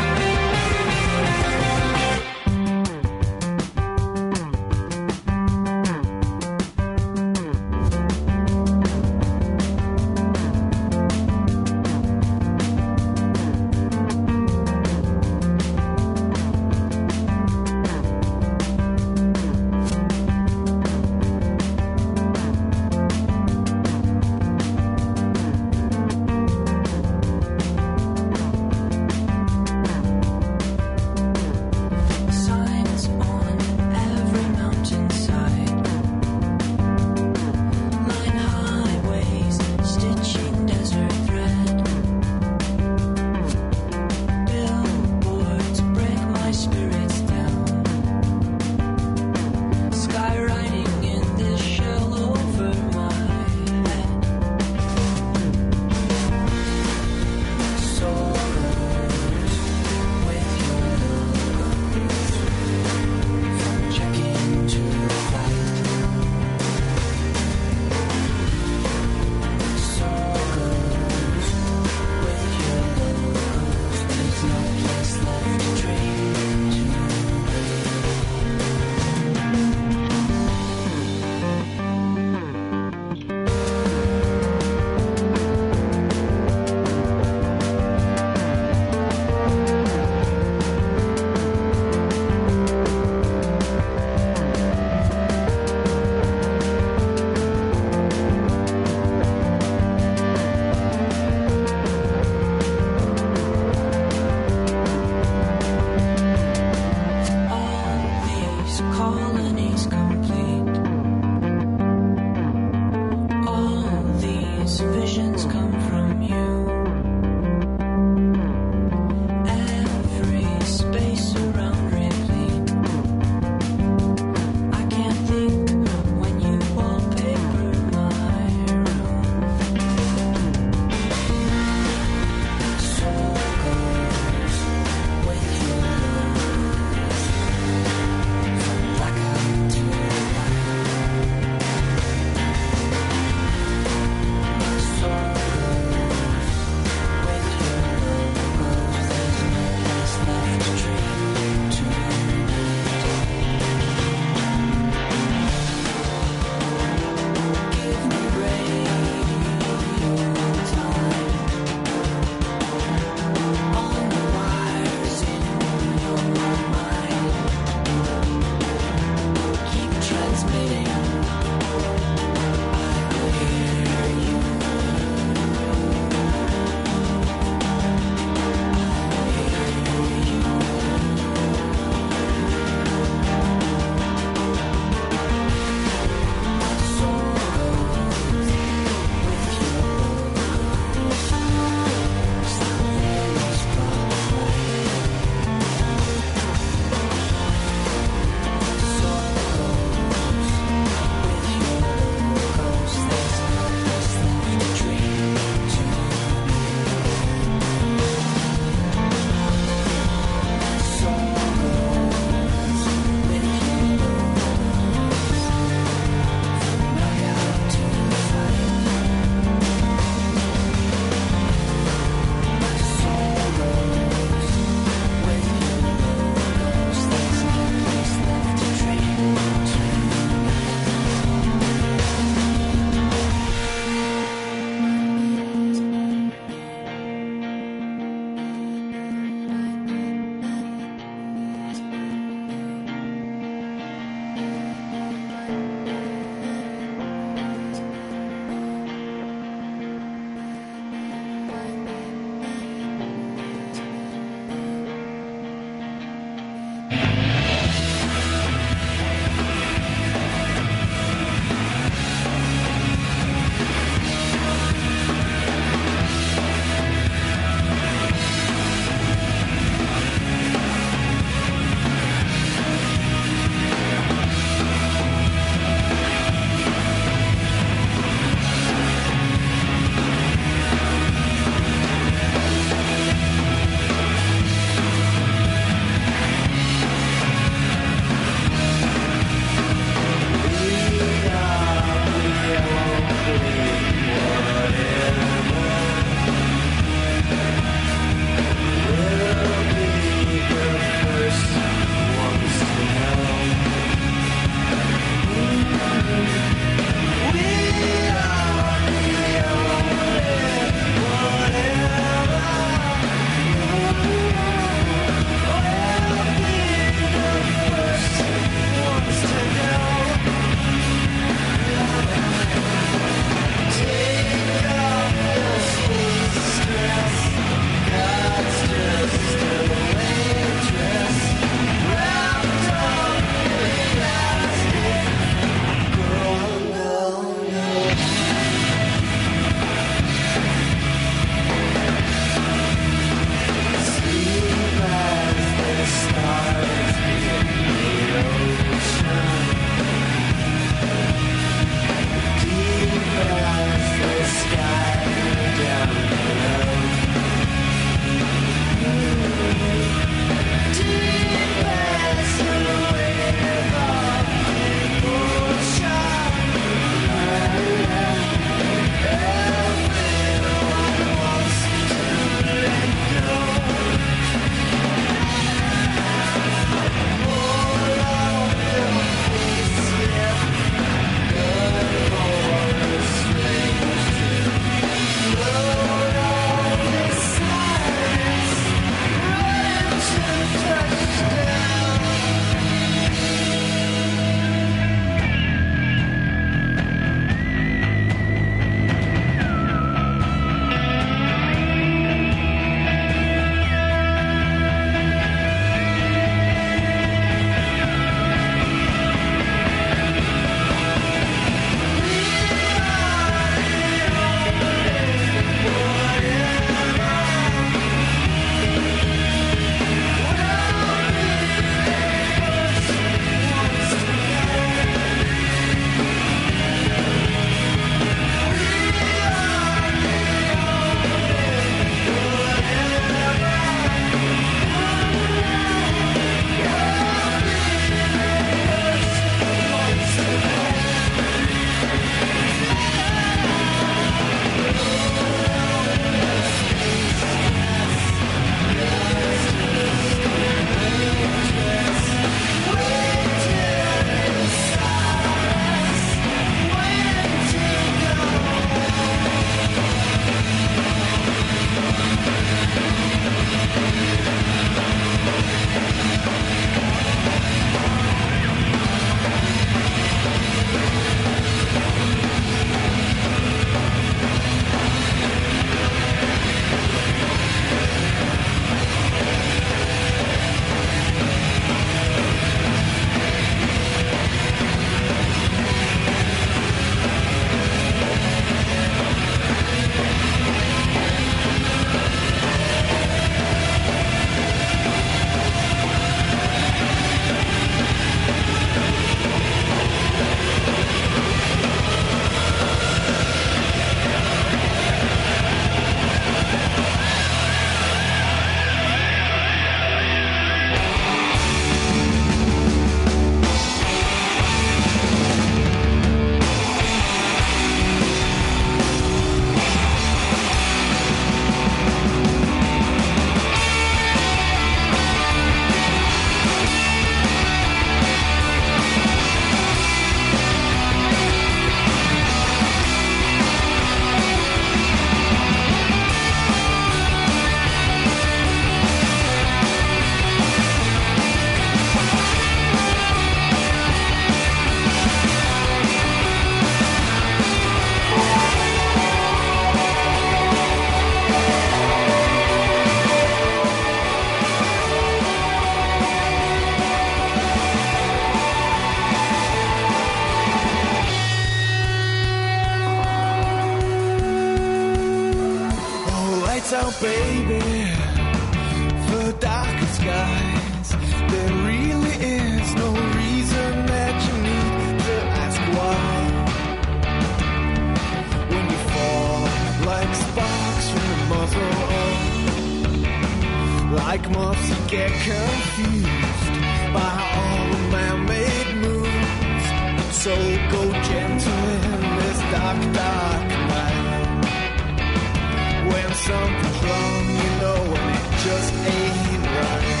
like moths you get confused by all the man-made moves. So go gentle in this dark, dark night. When something's wrong, you know, and it just ain't right.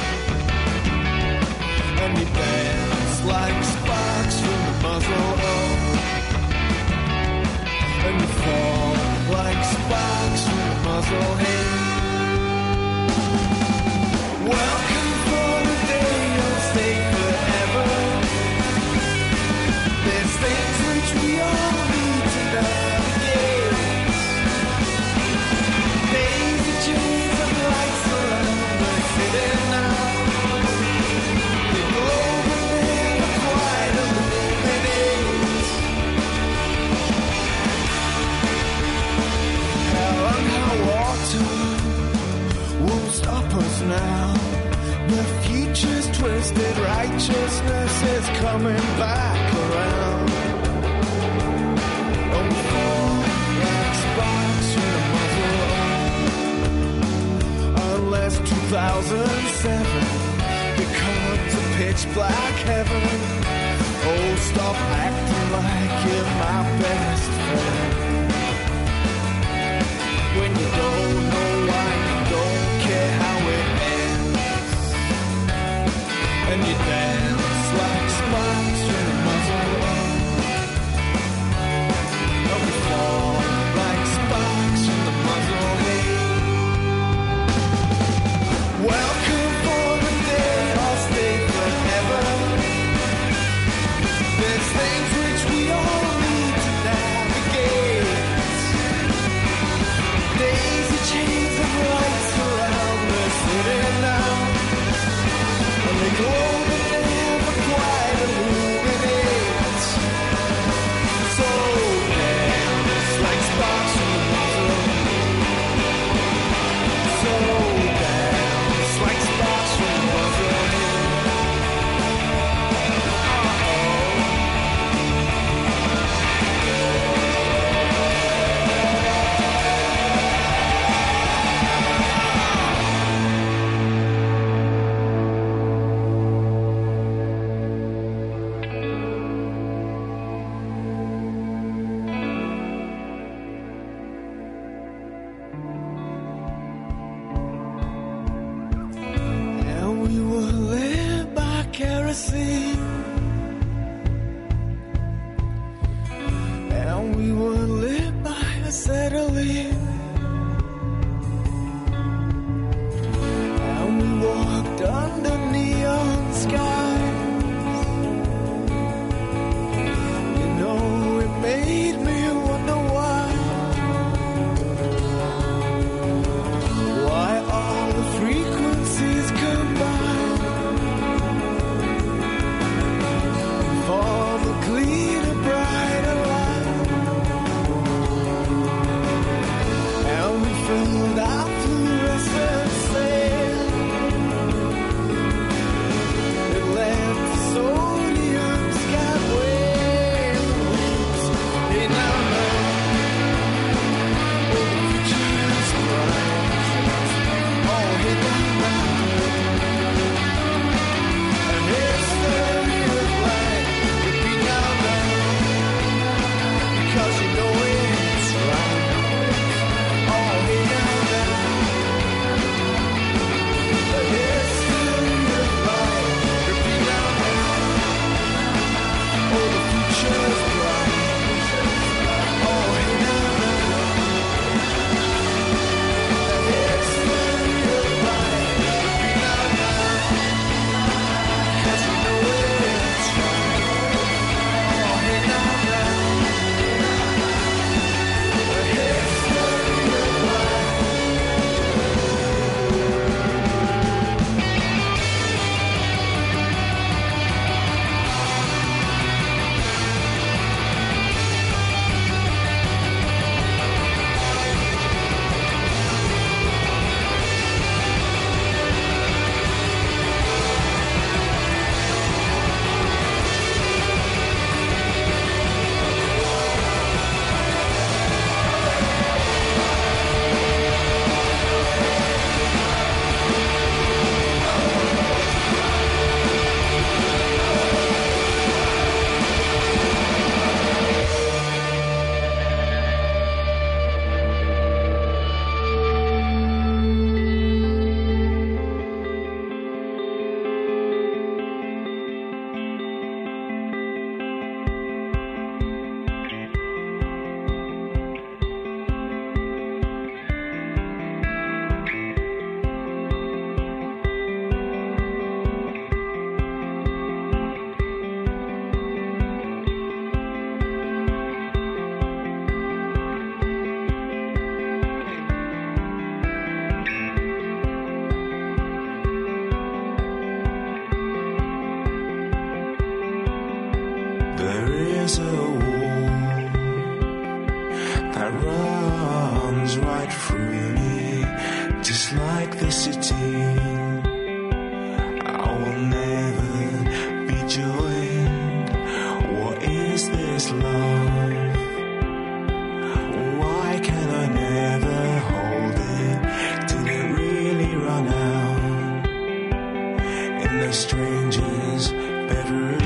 And you dance like sparks from the muzzle up, and you fall like sparks from the muzzle head. Welcome for the day you'll stay forever. There's things which we all need to navigate. Days of chains of lights around the city now. The globe will never quite illuminate. Hell and high water won't stop us now. The future's twisted, righteousness is coming back around. Oh, we fall like sparks from the muzzle, unless two thousand seven becomes a pitch black heaven. Oh, stop acting like you're my best friend. When you don't know why, you don't care how it ends, and you dance like sparks from the muzzle, and we fall like sparks from the muzzle. Welcome for the day I'll stay forever. There's things which we all need to navigate. Days of chains of lights around the city now, and they glow but never quite illuminate. So dance like sparks from the muzzle. So dance like sparks from the muzzle. And we will live by kerosene, and we will live by acetylene, and we walked under neon skies. You know, it made me wonder why. Why all the frequencies combine. there's a wall that runs right through me, just like the city. I will never be joined. What is this love? Why can I never hold it? Did it really run out in the stranger's bedrooms?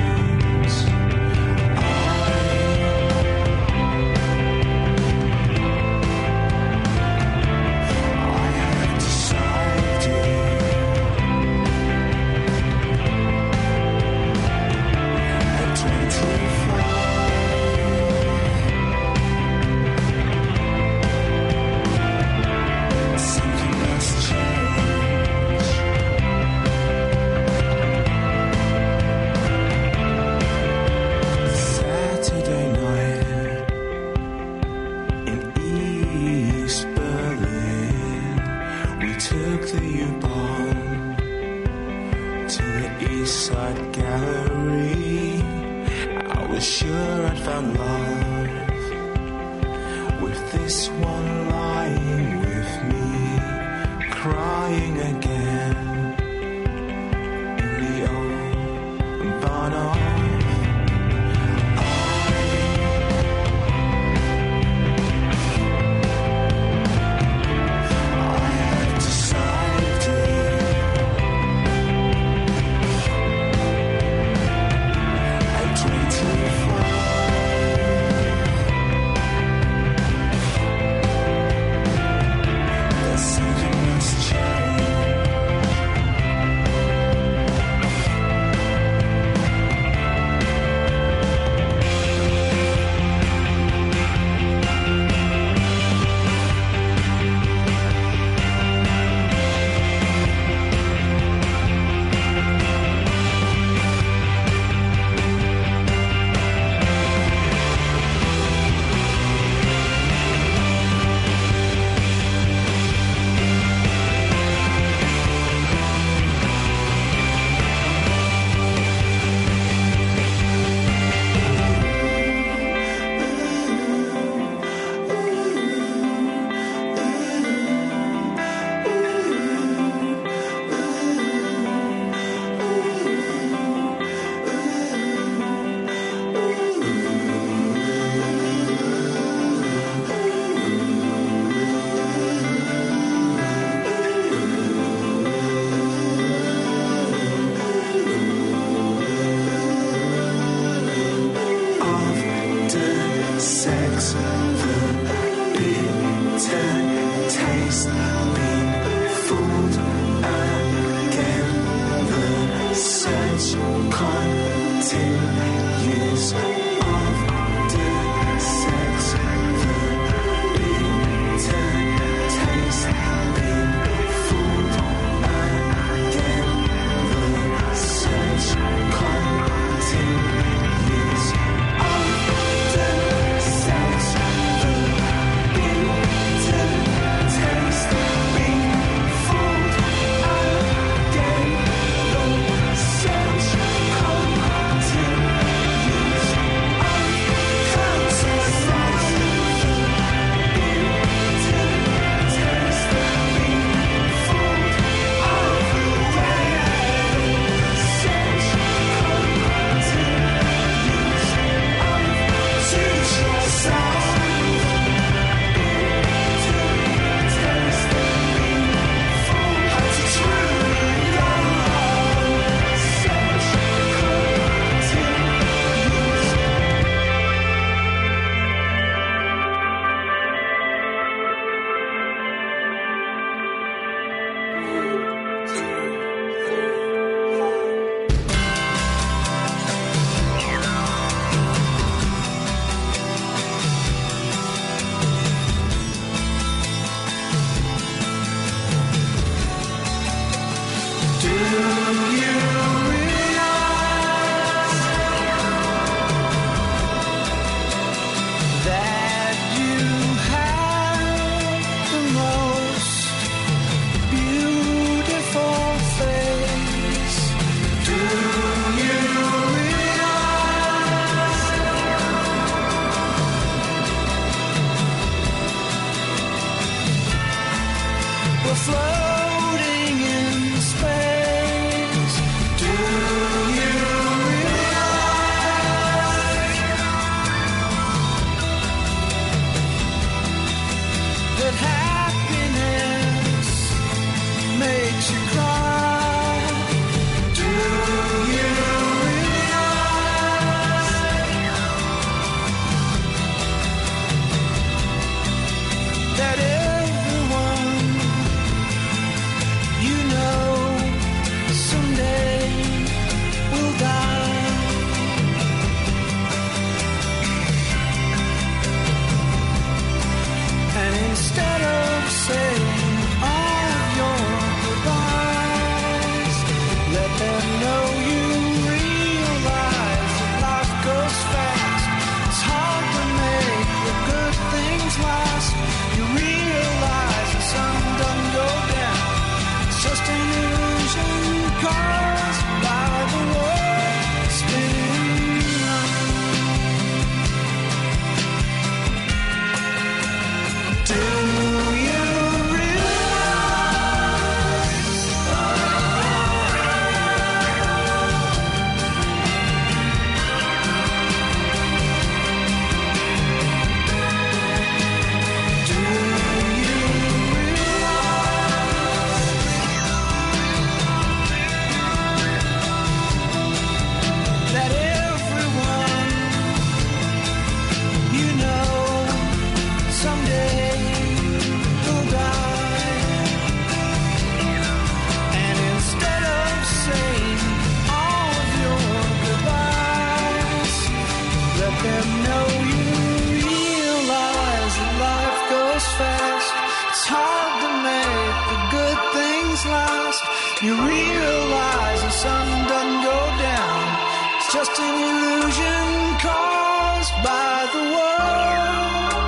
You realize the sun doesn't go down. It's just an illusion caused by the world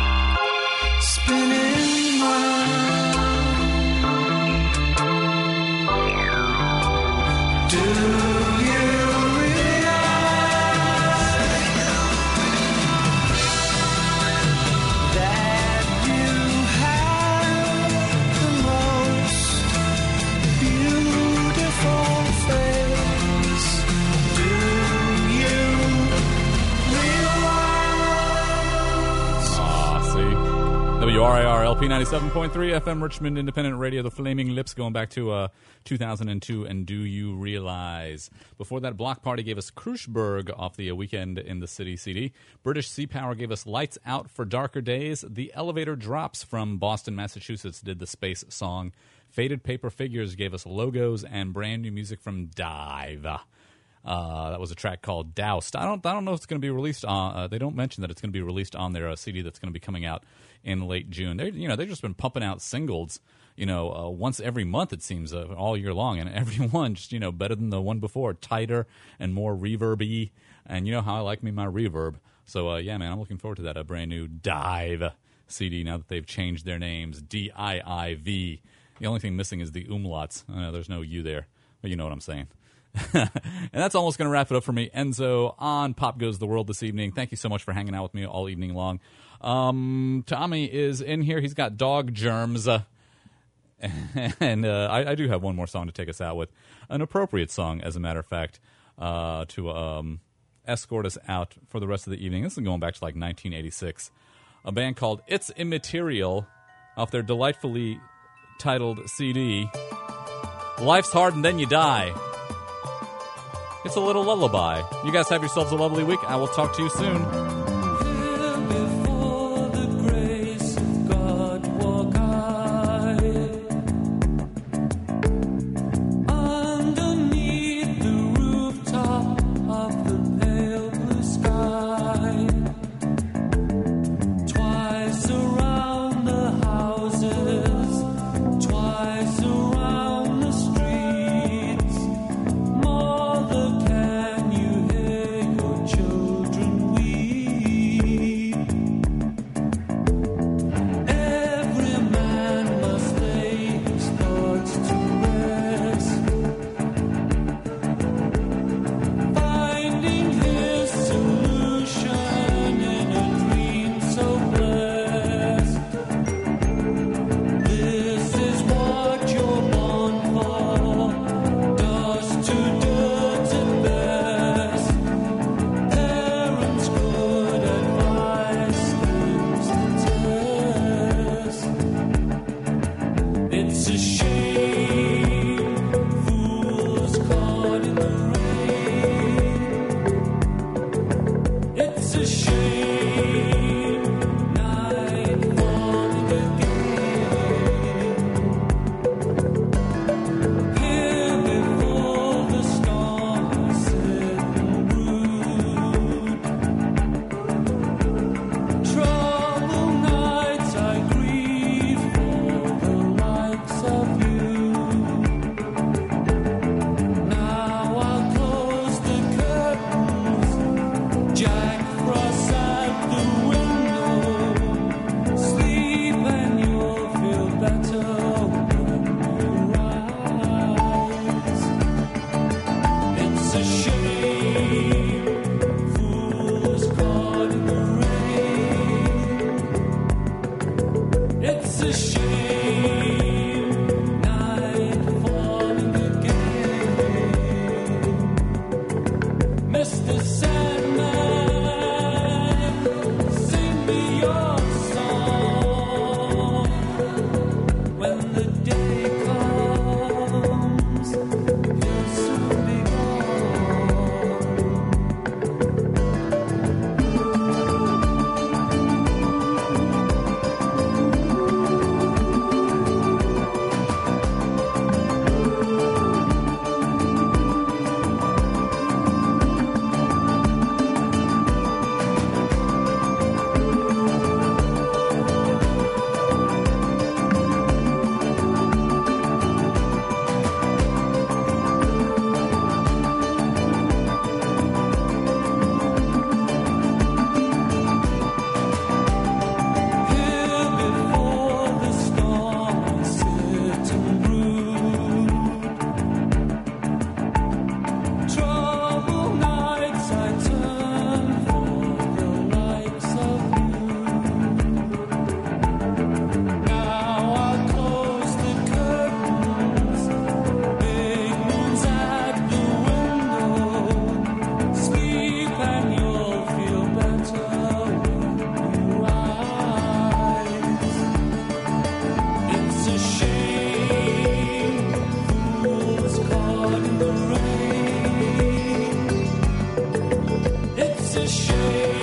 spinning round. Do you realize that you have the most beautiful face? Do you realize? Ah, see. W R I R L P ninety-seven point three F M Richmond Independent Radio, The Flaming Lips, going back to uh, two thousand two, and Do You Realize? Before that, Block Party gave us Krushberg off the uh, Weekend in the City C D. British Sea Power gave us Lights Out for Darker Days. The Elevator Drops from Boston, Massachusetts did the Space song. Faded Paper Figures gave us Logos and brand new music from Dive. Uh, that was a track called Doused. I don't, I don't know if it's going to be released on. Uh, they don't mention that it's going to be released on their uh, C D that's going to be coming out in late June. They, you know, they've just been pumping out singles, you know, uh, once every month it seems, uh, all year long, and every one just, you know, better than the one before, tighter and more reverb-y. And you know how I like me my reverb. So uh, yeah, man, I'm looking forward to that uh, brand new Dive C D now that they've changed their names, D I I V. The only thing missing is the umlauts. Uh, there's no U there, but you know what I'm saying. And that's almost going to wrap it up for me, Enzo, on Pop Goes the World this evening. Thank you so much for hanging out with me all evening long. Um, Tommy is in here. He's got dog germs. Uh, and uh, I, I do have one more song to take us out with. An appropriate song, as a matter of fact, uh, to um, escort us out for the rest of the evening. This is going back to like nineteen eighty-six. A band called It's Immaterial off their delightfully titled C D, Life's Hard and Then You Die. It's a little lullaby. You guys have yourselves a lovely week. I will talk to you soon. Before the grace of God walk I, underneath the rooftop of the pale blue sky, twice around the houses, twice around the streets. Mother, can you hear your children weep? shame.